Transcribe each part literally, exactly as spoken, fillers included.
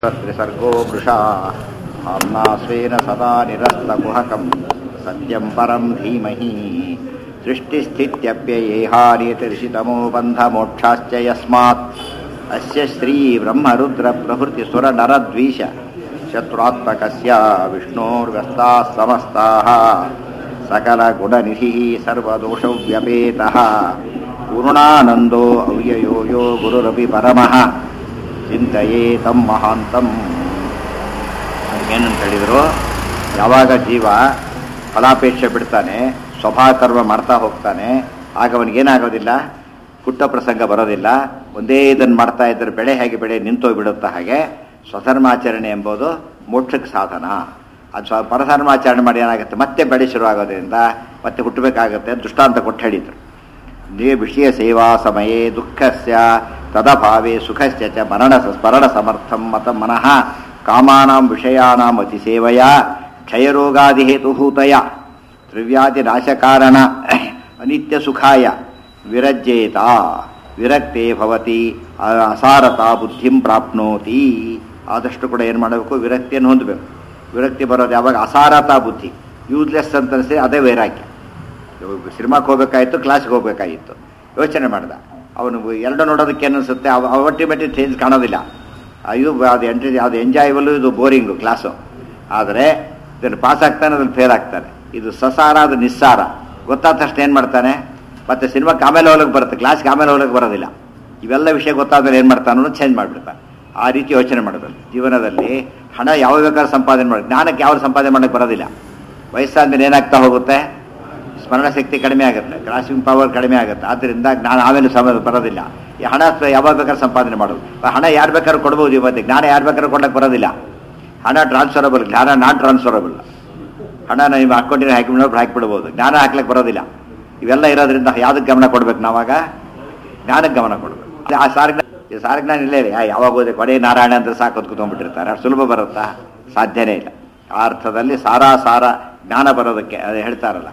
त्रिसर्गो वृषा आम्ना स्वेन सदा निरस्तकुहकं सत्यं परं धीमहि सृष्टिस्थित्यप्ययेहार्यतिर्षितमो बन्धमोक्षाश्च यस्मात् अस्य श्रीब्रह्मरुद्रप्रभृतिसुरनरद्वीष शत्रुत्मकस्य विष्णोर्व्यस्ताः समस्ताः सकलगुणनिधिः सर्वदोषव्यपेतः पूर्णानन्दो अव्ययो यो गुरुरपि परमः ಚಿಂತೆಯೇ ತಮ್ಮ ಮಹಾಂತಂ. ಏನಂತ ಹೇಳಿದರು, ಯಾವಾಗ ಜೀವ ಫಲಾಪೇಕ್ಷೆ ಬಿಡ್ತಾನೆ, ಸ್ವಭಾವ ಕರ್ಮ ಮಾಡ್ತಾ ಹೋಗ್ತಾನೆ, ಆಗ ಅವನಿಗೇನಾಗೋದಿಲ್ಲ, ಪುಟ್ಟ ಪ್ರಸಂಗ ಬರೋದಿಲ್ಲ. ಒಂದೇ ಇದನ್ನು ಮಾಡ್ತಾ ಇದ್ದರೆ ಬೆಳೆ ಹೇಗೆ ಬೆಳೆ ನಿಂತೋಗ್ಬಿಡುತ್ತಾ, ಹಾಗೆ ಸ್ವಧರ್ಮಾಚರಣೆ ಎಂಬುದು ಮೋಕ್ಷಕ್ಕೆ ಸಾಧನ. ಅದು ಸ್ವ ಪರಧರ್ಮಾಚರಣೆ ಮಾಡಿ ಏನಾಗುತ್ತೆ, ಮತ್ತೆ ಬೆಳೆ ಶುರುವಾಗೋದ್ರಿಂದ ಮತ್ತೆ ಹುಟ್ಟಬೇಕಾಗತ್ತೆ. ದೃಷ್ಟಾಂತ ಕೊಟ್ಟು ಹೇಳಿದರು. ದೇ ವಿಷಯ ಸೇವಾ ಸಮಯೇ ದುಃಖಸ್ಯ ತದಭಾವೇ ಸುಖಸ್ಯ ಚ ಮರಣ ಸ್ಮರಣ ಸಮರ್ಥಂ ಮತ ಮನಃ ಕಾಮಾನಾಂ ವಿಷಯಾನಾಂ ಅತಿಸೇವಯ ಕ್ಷಯರೋಗಾದಿ ಹೇತುಭೂತಯ ತ್ರಿವ್ಯಾಧಿ ನಾಶಕಾರಣ ಅನಿತ್ಯ ಸುಖಾಯ ವಿರಜ್ಯೇತ ವಿರಕ್ತೇ ಭವತಿ ಅಸಾರತಾ ಬುದ್ಧಿಂ ಪ್ರಾಪ್ನೋತಿ. ಆದಷ್ಟು ಕೂಡ ಏನು ಮಾಡಬೇಕು, ವಿರಕ್ತಿಯನ್ನು ಹೊಂದಬೇಕು. ವಿರಕ್ತಿ ಬರೋದು ಯಾವಾಗ, ಅಸಾರತಾ ಬುದ್ಧಿ, ಯೂಸ್ಲೆಸ್ ಅಂತ ಅನಿಸಿ ಅದೇ ವೈರಾಗ್ಯ. ಸಿನಿಮಾಕ್ಕೆ ಹೋಗ್ಬೇಕಾಗಿತ್ತು, ಕ್ಲಾಸ್ಗೆ ಹೋಗ್ಬೇಕಾಗಿತ್ತು, ಯೋಚನೆ ಮಾಡ್ದ ಅವನು. ಎರಡು ನೋಡೋದಕ್ಕೆ ಏನಿಸುತ್ತೆ, ಅಲ್ಟಿಮೇಟ್ಲಿ ಚೇಂಜ್ ಕಾಣೋದಿಲ್ಲ. ಇದು ಅದು ಎಂಟ್ರಿ ಅದು ಎಂಜಾಯಬಲ್ಲು, ಇದು ಬೋರಿಂಗು ಕ್ಲಾಸು. ಆದರೆ ಇದನ್ನು ಪಾಸ್ ಆಗ್ತಾನೆ, ಅದ್ರಲ್ಲಿ ಫೇಲ್ ಆಗ್ತಾನೆ. ಇದು ಸಸಾರ, ಅದು ನಿಸ್ಸಾರ. ಗೊತ್ತಾದ ತಕ್ಷಣ ಏನು ಮಾಡ್ತಾನೆ, ಮತ್ತೆ ಸಿನಿಮಾಕ್ಕೆ ಆಮೇಲೆ ಹೋಗ್ಲಿಕ್ಕೆ ಬರುತ್ತೆ, ಕ್ಲಾಸ್ಗೆ ಆಮೇಲೆ ಹೋಗ್ಲಿಕ್ಕೆ ಬರೋದಿಲ್ಲ. ಇವೆಲ್ಲ ವಿಷಯ ಗೊತ್ತಾದ್ಮೇಲೆ ಏನು ಮಾಡ್ತಾನೆ, ಚೇಂಜ್ ಮಾಡಿಬಿಡ್ತಾನೆ. ಆ ರೀತಿ ಯೋಚನೆ ಮಾಡಬೇಕು. ಜೀವನದಲ್ಲಿ ಹಣ ಯಾವ ಬೇಕಾದ್ರೂ ಸಂಪಾದನೆ ಮಾಡಿ, ಜ್ಞಾನಕ್ಕೆ ಯಾವ ಸಂಪಾದನೆ ಮಾಡೋಕ್ಕೆ ಬರೋದಿಲ್ಲ. ವಯಸ್ಸಾದ್ಮೇಲೆ ಏನಾಗ್ತಾ ಹೋಗುತ್ತೆ, ಸ್ಮರಣ ಶಕ್ತಿ ಕಡಿಮೆ ಆಗುತ್ತೆ, ಗ್ರಾಸ್ಪಿಂಗ್ ಪವರ್ ಕಡಿಮೆ ಆಗುತ್ತೆ. ಆದ್ದರಿಂದ ಜ್ಞಾನ ಆಮೇಲೆ ಸಮ ಬರೋದಿಲ್ಲ. ಈ ಹಣ ಯಾವಾಗ ಬೇಕಾದ್ರೂ ಸಂಪಾದನೆ ಮಾಡೋದು. ಹಣ ಯಾರು ಬೇಕಾದ್ರೂ ಕೊಡ್ಬೋದು ಇವತ್ತು, ಜ್ಞಾನ ಯಾರು ಬೇಕಾದ್ರೂ ಕೊಡಕ್ಕೆ ಬರೋದಿಲ್ಲ. ಹಣ ಟ್ರಾನ್ಸ್ಫರಬಲ್, ಜ್ಞಾನ ನಾನ್ ಟ್ರಾನ್ಸ್ಫರಬಲ್. ಹಣ ನೀವು ಅಕೌಂಟಿನ ಹಾಕಿಬಿಡೋರು ಹಾಕಿಬಿಡ್ಬೋದು, ಜ್ಞಾನ ಹಾಕ್ಲಿಕ್ಕೆ ಬರೋದಿಲ್ಲ. ಇವೆಲ್ಲ ಇರೋದ್ರಿಂದ ಯಾವುದಕ್ಕೆ ಗಮನ ಕೊಡ್ಬೇಕು, ನಾವಾಗ ಜ್ಞಾನಕ್ಕೆ ಗಮನ ಕೊಡಬೇಕು. ಆ ಸಾರ್ಜ್ಞಾನ ಸಾರ್ಜ್ಞಾನ ಇಲ್ಲೇ ಇದೆ. ಯಾವಾಗ ಹೋದೆ ಕೊಡೆ ನಾರಾಯಣ ಅಂತ ಸಾಕು ಕೂತ್ಕೊಂಡ್ಬಿಟ್ಟಿರ್ತಾರೆ. ಅಷ್ಟು ಸುಲಭ ಬರುತ್ತಾ, ಸಾಧ್ಯನೇ ಇಲ್ಲ. ಆ ಅರ್ಥದಲ್ಲಿ ಸಾರಾ ಸಾರ ಜ್ಞಾನ ಬರೋದಕ್ಕೆ ಅದು ಹೇಳ್ತಾರಲ್ಲ,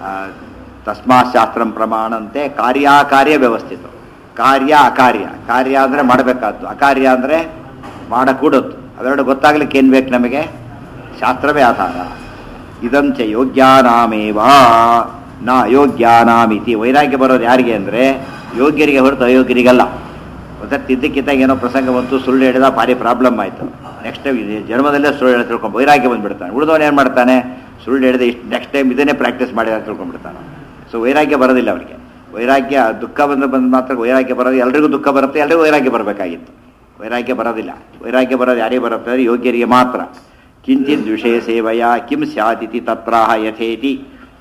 ತಸ್ಮಾಶಾಸ್ತ್ರಂ ಪ್ರಮಾಣಂತೆ ಕಾರ್ಯಾಕಾರ್ಯ ವ್ಯವಸ್ಥಿತ. ಕಾರ್ಯ ಅಕಾರ್ಯ, ಕಾರ್ಯ ಅಂದರೆ ಮಾಡಬೇಕಾದ್ದು, ಅಕಾರ್ಯ ಅಂದರೆ ಮಾಡಕೂಡದ್ದು. ಅವೆರಡು ಗೊತ್ತಾಗ್ಲಿಕ್ಕೆ ಏನು ಬೇಕು ನಮಗೆ, ಶಾಸ್ತ್ರವೇ ಆಧಾರ. ಇದಂಚ ಯೋಗ್ಯಾನಾಮೇವ ನ ಅಯೋಗ್ಯಾನಾಮಿತಿ. ವೈರಾಗ್ಯ ಬರೋದು ಯಾರಿಗೆ ಅಂದರೆ ಯೋಗ್ಯರಿಗೆ ಹೊರತು ಅಯೋಗ್ಯರಿಗಲ್ಲ. ಗೊತ್ತಾಗ್ತಿ, ಇದ್ದಕ್ಕಿದ್ದಾಗ ಏನೋ ಪ್ರಸಂಗ ಬಂತು, ಸುಳ್ಳು ಹೇಳಿದ ಭಾರಿ ಪ್ರಾಬ್ಲಮ್ ಆಯಿತು. ನೆಕ್ಸ್ಟ್ ಟೈಮ್ ಜನ್ಮದಲ್ಲೇ ಸುಳ್ಳು ಹೇಳಿ ತಿಳ್ಕೊಂಡು ವೈರಾಗ್ಯ ಬಂದುಬಿಡ್ತಾನೆ. ಉಳಿದವನು ಏನು ಮಾಡ್ತಾನೆ, ಸುಳ್ಳು ಹೇಳಿದೆ ಇಷ್ಟು ನೆಕ್ಸ್ಟ್ ಟೈಮ್ ಇದನ್ನೇ ಪ್ರಾಕ್ಟೀಸ್ ಮಾಡಿ ಅಂತ ತಿಳ್ಕೊಂಡ್ಬಿಡ್ತಾನೆ. ಸೊ ವೈರಾಗ್ಯ ಬರೋದಿಲ್ಲ ಅವನಿಗೆ. ವೈರಾಗ್ಯ ದುಃಖ ಬಂದು ಬಂದು ಮಾತ್ರ ವೈರಾಗ್ಯ ಬರೋದು. ಎಲ್ರಿಗೂ ದುಃಖ ಬರುತ್ತೆ, ಎಲ್ರಿಗೂ ವೈರಾಗ್ಯ ಬರಬೇಕಾಗಿತ್ತು. ವೈರಾಗ್ಯ ಬರೋದಿಲ್ಲ. ವೈರಾಗ್ಯ ಬರೋದು ಯಾರಿಗೆ ಬರುತ್ತೆ ಅಂದರೆ ಯೋಗ್ಯರಿಗೆ ಮಾತ್ರ. ಕಿಂಚಿತ್ ವಿಷಯ ಸೇವೆಯ ಕಿಂ ಸ್ಯಾದಿತಿ ತತ್ರಾಹ ಯಥೇತಿ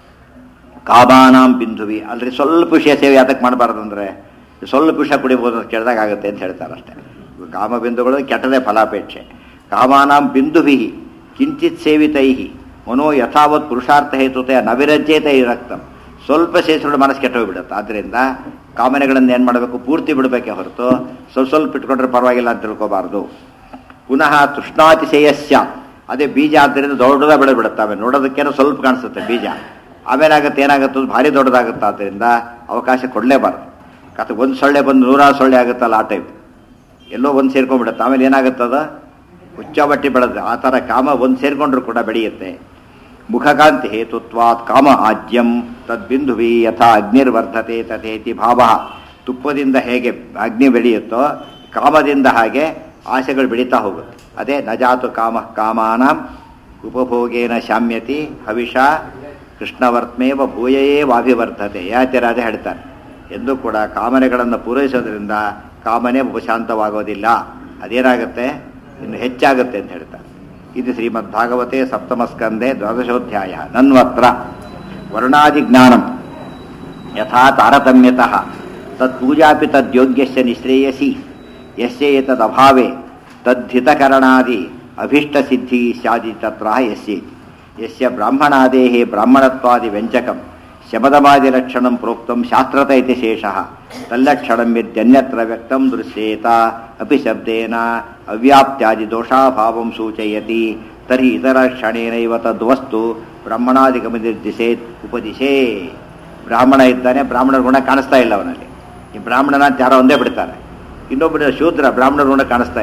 ಕಾಮಾನಾಂ ಬಿಂದುವಿ. ಅಲ್ರಿ ಸ್ವಲ್ಪ ವಿಷಯ ಸೇವೆ ಯಾತಕ್ಕೆ ಮಾಡಬಾರ್ದು ಅಂದರೆ, ಸ್ವಲ್ಪ ವಿಷಯ ಕುಡಿಬೋದು ಅಂತ ಕೇಳಿದಾಗ ಆಗುತ್ತೆ ಅಂತ ಹೇಳ್ತಾರೆ ಅಷ್ಟೇ. ಕಾಮ ಬಿಂದುಗಳು ಕೆಟ್ಟದೇ ಫಲಾಪೇಕ್ಷೆ. ಕಾಮಾನಾಂ ಬಿಂದುಭಿ ಕಿಂಚಿತ್ ಸೇವಿತೈ ಮನೋ ಯಥಾವತ್ ಪುರುಷಾರ್ಥ ಹೇತುತೆ ನವಿರಜ್ಯೇತ ರಕ್ತಂ. ಸ್ವಲ್ಪ ಸೇರಿಸೋಡು ಮನಸ್ಸು ಕೆಟ್ಟೋಗ್ಬಿಡುತ್ತೆ. ಆದ್ದರಿಂದ ಕಾಮನೆಗಳನ್ನು ಏನು ಮಾಡಬೇಕು, ಪೂರ್ತಿ ಬಿಡಬೇಕೆ ಹೊರತು ಸ್ವಲ್ಪ ಸ್ವಲ್ಪ ಇಟ್ಕೊಂಡ್ರೆ ಪರವಾಗಿಲ್ಲ ಅಂತ ತಿಳ್ಕೋಬಾರ್ದು. ಪುನಃ ತೃಷ್ಣಾತಿಶಯಸ್ಯ, ಅದೇ ಬೀಜ ಆದ್ದರಿಂದ ದೊಡ್ಡದಾಗ ಬೆಳೆದ್ಬಿಡುತ್ತೆ. ಆಮೇಲೆ ನೋಡೋದಕ್ಕೇನೋ ಸ್ವಲ್ಪ ಕಾಣಿಸುತ್ತೆ ಬೀಜ, ಆಮೇಲೆ ಆಗುತ್ತೆ ಏನಾಗುತ್ತೆ, ಭಾರಿ ದೊಡ್ಡದಾಗುತ್ತೆ. ಆದ್ದರಿಂದ ಅವಕಾಶ ಕೊಡಲೇಬಾರ್ದು. ಕತೆ ಒಂದು ಸೊಳ್ಳೆ ಬಂದು ನೂರಾರು ಸೊಳ್ಳೆ ಆಗುತ್ತಲ್ಲ, ಆ ಟೈಪ್ ಎಲ್ಲೋ ಒಂದು ಸೇರ್ಕೊಂಡ್ಬಿಡುತ್ತೆ. ಆಮೇಲೆ ಏನಾಗುತ್ತದ, ಹುಚ್ಚ ಬಟ್ಟಿ ಬೆಳೆದ ಆ ಥರ ಕಾಮ ಒಂದು ಸೇರ್ಕೊಂಡ್ರು ಕೂಡ ಬೆಳೆಯುತ್ತೆ. ಮುಖಕಾಂತಿ ಹೇತುತ್ವಾತ್ ಕಾಮ ಆಜ್ಯಂ ತದ್ಬಿಂದುವಿ ಯಥಾ ಅಗ್ನಿರ್ವರ್ಧತೆ ತಥೇತಿ ಭಾವ. ತುಪ್ಪದಿಂದ ಹೇಗೆ ಅಗ್ನಿ ಬೆಳೆಯುತ್ತೋ, ಕಾಮದಿಂದ ಹಾಗೆ ಆಸೆಗಳು ಬೆಳೀತಾ ಹೋಗುತ್ತೆ. ಅದೇ ನಜಾತು ಕಾಮ ಕಾಮಾನಾಂ ಉಪಭೋಗೇನ ಶಾಮ್ಯತಿ ಹವಿಷ ಕೃಷ್ಣವರ್ತ್ಮೇವ ಭೂಯೇವಾಭಿವರ್ಧತೆ. ಯಾತೆ ರಾಜ ಹೇಳ್ತಾನೆ, ಎಂದು ಕೂಡ ಕಾಮನೆಗಳನ್ನು ಪೂರೈಸೋದ್ರಿಂದ ಕಾಮನೆ ಉಪಶಾಂತವಾಗೋದಿಲ್ಲ, ಅದೇನಾಗುತ್ತೆ, ಇನ್ನು ಹೆಚ್ಚಾಗುತ್ತೆ ಅಂತ ಹೇಳ್ತಾರೆ. ಇದು ಶ್ರೀಮದ್ ಭಾಗವತೆ ಸಪ್ತಮಸ್ಕಂದೆ ದ್ವಾದಶೋಧ್ಯಾಯ. ನನ್ವತ್ರ ವರ್ಣಾದಿ ಜ್ಞಾನಂ ಯಥಾ ತಾರತಮ್ಯತಃ ತತ್ಪೂಜಾಪಿ ತದ್ಯೋಗ್ಯಸ್ಯ ನಿಶ್ರೇಯಸಿ ಯಸ್ಯ ಏತದಭಾವೇ ತದ್ಧಿತಕರಣಾದಿ ಅಭೀಷ್ಟಸಿದ್ಧಿ ಸ್ಯಾದಿ ತತ್ರ ಯಸ್ಯೇತಿ. ಯಸ್ಯ ಬ್ರಾಹ್ಮಣಾದೇಹೇ ಬ್ರಾಹ್ಮಣತ್ವಾದಿ ವ್ಯಂಜಕಂ ಶಮದಮಾದಿಲಕ್ಷಣಂ ಪ್ರೋಕ್ತಂ ಶಾಸ್ತ್ರತ ಇತಿ ಶೇಷಃ ತಲ್ಲಕ್ಷಣಂ ಯದ್ಯನ್ಯತ್ರ ವ್ಯಕ್ತಂ ದೃಶ್ಯೇತ ಅಪಿ ಶಬ್ದೇನ ಅವ್ಯಾಪ್ತ್ಯಾದಿ ದೋಷಾಭಾವಂ ಸೂಚಯತಿ ತರ್ಹಿ ಇತರಕ್ಷಣೇನೈವ ತದ್ವಸ್ತು ಬ್ರಾಹ್ಮಣಾದಿಗಮನಿರ್ದಿಶೇತ್ ಉಪದಿಶೇ. ಬ್ರಾಹ್ಮಣ ಇದ್ದಾನೆ, ಬ್ರಾಹ್ಮಣರ ಗುಣ ಕಾಣಿಸ್ತಾ ಇಲ್ಲ ಅವನಲ್ಲಿ. ಈ ಬ್ರಾಹ್ಮಣನ ಅಂತ ಯಾರೋ ಒಂದೇ ಬಿಡ್ತಾರೆ. ಇನ್ನೊಬ್ಬರ ಶೂದ್ರ ಬ್ರಾಹ್ಮಣರ ಗುಣ ಕಾಣಿಸ್ತಾ ಇದೆ.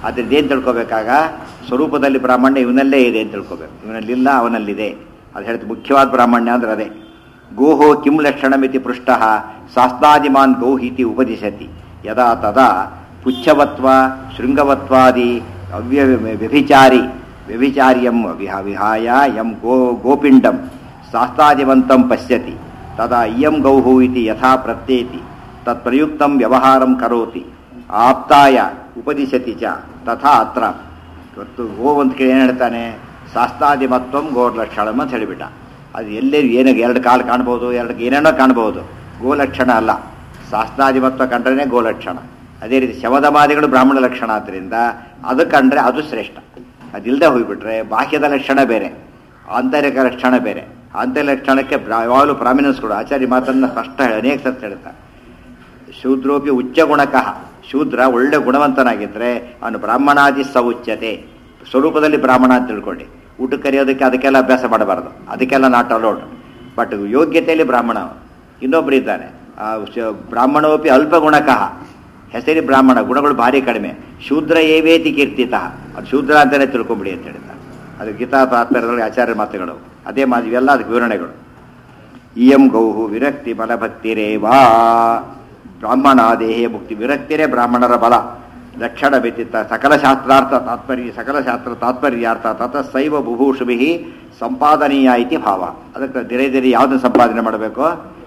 ಅದ್ರದ್ದು ಏನು ತಿಳ್ಕೊಬೇಕಾಗ ಸ್ವರೂಪದಲ್ಲಿ ಬ್ರಾಹ್ಮಣ್ಯ ಇವನಲ್ಲೇ ಇದೆ ಅಂತ ತಿಳ್ಕೊಬೇಕು. ಇವನಲ್ಲಿಲ್ಲ ಅವನಲ್ಲಿದೆ. ಅದು ಹೇಳ್ತು ಮುಖ್ಯವಾದ ಬ್ರಾಹ್ಮಣ್ಯ ಅಂದ್ರೆ ಅದೇ. ಗೋಹೋ ಕಿಂ ಲಕ್ಷಣಮಿತಿ ಪೃಷ್ಟ ಶಾಸ್ತ್ರಾದಿಮಾನ್ ಗೌಹೀತಿ ಉಪದಿಶತಿ ಯದಾ ತದಾ ಪುಚ್ಛವತ್ವ ಶೃಂಗವತ್ವಾದಿ ಅವ್ಯ ವ್ಯಭಿಚಾರಿ ವ್ಯಭಿಚಾರ್ಯಂ ವಿಹ ವಿಹಾಯ ಯಂ ಗೋ ಗೋಪಿಂಡಂ ಶಾಸ್ತ್ರಾದಿವಂತಂ ಪಶ್ಯತಿ ತದಾ ಇಯಂ ಗೌಹು ಇತಿ ಯಥಾ ಪ್ರತ್ಯೇತಿ ತತ್ಪ್ರಯುಕ್ತಂ ವ್ಯವಹಾರಂ ಕರೋತಿ ಆಪ್ತಾಯ ಉಪದಿಶತಿ ಚ ತಥಾ ಅತ್ರ. ಇವತ್ತು ಗೋ ಅಂತ ಕೇಳಿ ಏನು ಹೇಳ್ತಾನೆ, ಶಾಸ್ತ್ರಾದಿಮತ್ವಂ ಗೋಲಕ್ಷಣಂ ಅಂತ ಹೇಳಿಬಿಟ್ಟ. ಅದು ಎಲ್ಲೇ ಏನಾಗ ಎರಡು ಕಾಲು ಕಾಣ್ಬೋದು, ಎರಡು ಏನೇನೋ ಕಾಣ್ಬೋದು, ಗೋಲಕ್ಷಣ ಅಲ್ಲ. ಶಾಸ್ತ್ರಾದಿಮತ್ವ ಕಂಡ್ರೆ ಗೋಲಕ್ಷಣ. ಅದೇ ರೀತಿ ಶವದಮಾದಿಗಳು ಬ್ರಾಹ್ಮಣ ಲಕ್ಷಣ ಆದ್ದರಿಂದ ಅದು ಕಂಡ್ರೆ ಅದು ಶ್ರೇಷ್ಠ. ಅದಿಲ್ಲದೆ ಹೋಗಿಬಿಟ್ರೆ ಬಾಹ್ಯದ ಲಕ್ಷಣ ಬೇರೆ, ಆಂತರಿಕ ಲಕ್ಷಣ ಬೇರೆ. ಆಂತರಿಕ ಲಕ್ಷಣಕ್ಕೆ ಯಾವಾಗಲೂ ಪ್ರಾಮಿನೆನ್ಸ್ ಕೊಡು. ಆಚಾರ್ಯ ಮಾತನ್ನು ಸ್ಪಷ್ಟ ಅನೇಕ ಸತ್ ಹೇಳ್ತಾರೆ. ಶೂದ್ರೋಪಿ ಉಚ್ಚ ಗುಣಕಃ, ಶೂದ್ರ ಒಳ್ಳೆ ಗುಣವಂತನಾಗಿದ್ದರೆ ಅವನು ಬ್ರಾಹ್ಮಣಾದಿ ಸೌಚ್ಯತೆ, ಸ್ವರೂಪದಲ್ಲಿ ಬ್ರಾಹ್ಮಣ ಅಂತ ತಿಳ್ಕೊಂಡು ಊಟ ಕರೆಯೋದಕ್ಕೆ ಅದಕ್ಕೆಲ್ಲ ಅಭ್ಯಾಸ ಮಾಡಬಾರ್ದು, ಅದಕ್ಕೆಲ್ಲ ನಾಟ್ ಅಲೋಡ್. ಬಟ್ ಯೋಗ್ಯತೆಯಲ್ಲಿ ಬ್ರಾಹ್ಮಣ. ಇನ್ನೊಬ್ಬರು ಇದ್ದಾನೆ ಬ್ರಾಹ್ಮಣೋಪಿ ಅಲ್ಪ ಗುಣಕಃ, ಹೆಸರಿ ಬ್ರಾಹ್ಮಣ, ಗುಣಗಳು ಭಾರಿ ಕಡಿಮೆ. ಶೂದ್ರ ಏವೇತಿ ಕೀರ್ತಿತ, ಅದು ಶೂದ್ರ ಅಂತಲೇ ತಿಳ್ಕೊಂಬಿಡಿ ಅಂತ ಹೇಳ್ತಾರೆ. ಅದು ಗೀತಾ ತಾತ್ಪರ್ಯದಲ್ಲಿ ಆಚಾರ್ಯ ಮಾತುಗಳು. ಅದೇ ಮಾತು ಇವೆಲ್ಲ ಅದಕ್ಕೆ ವಿವರಣೆಗಳು. ಇಯಂ ಗೌಹು ವಿರಕ್ತಿ ಬಲಭಕ್ತಿರೇವಾ ಬ್ರಾಹ್ಮಣಾದೇಹೇ ಮುಕ್ತಿ. ವಿರಕ್ತಿರೇ ಬ್ರಾಹ್ಮಣರ ಬಲ. ಲಕ್ಷಣ ವ್ಯತಿತ ಸಕಲ ಶಾಸ್ತ್ರಾರ್ಥ ತಾತ್ಪರ್ಯ ಸಕಲ ಶಾಸ್ತ್ರ ತಾತ್ಪರ್ಯಾರ್ಥ ತತ ಸೈವ ಬುಭೂಷುಭಿ ಸಂಪಾದನೀಯ ಇತಿ ಭಾವ. ಅದಕ್ಕೆ ದಿರೇ ದಿರಿ ಯಾವುದನ್ನು ಸಂಪಾದನೆ ಮಾಡಬೇಕು?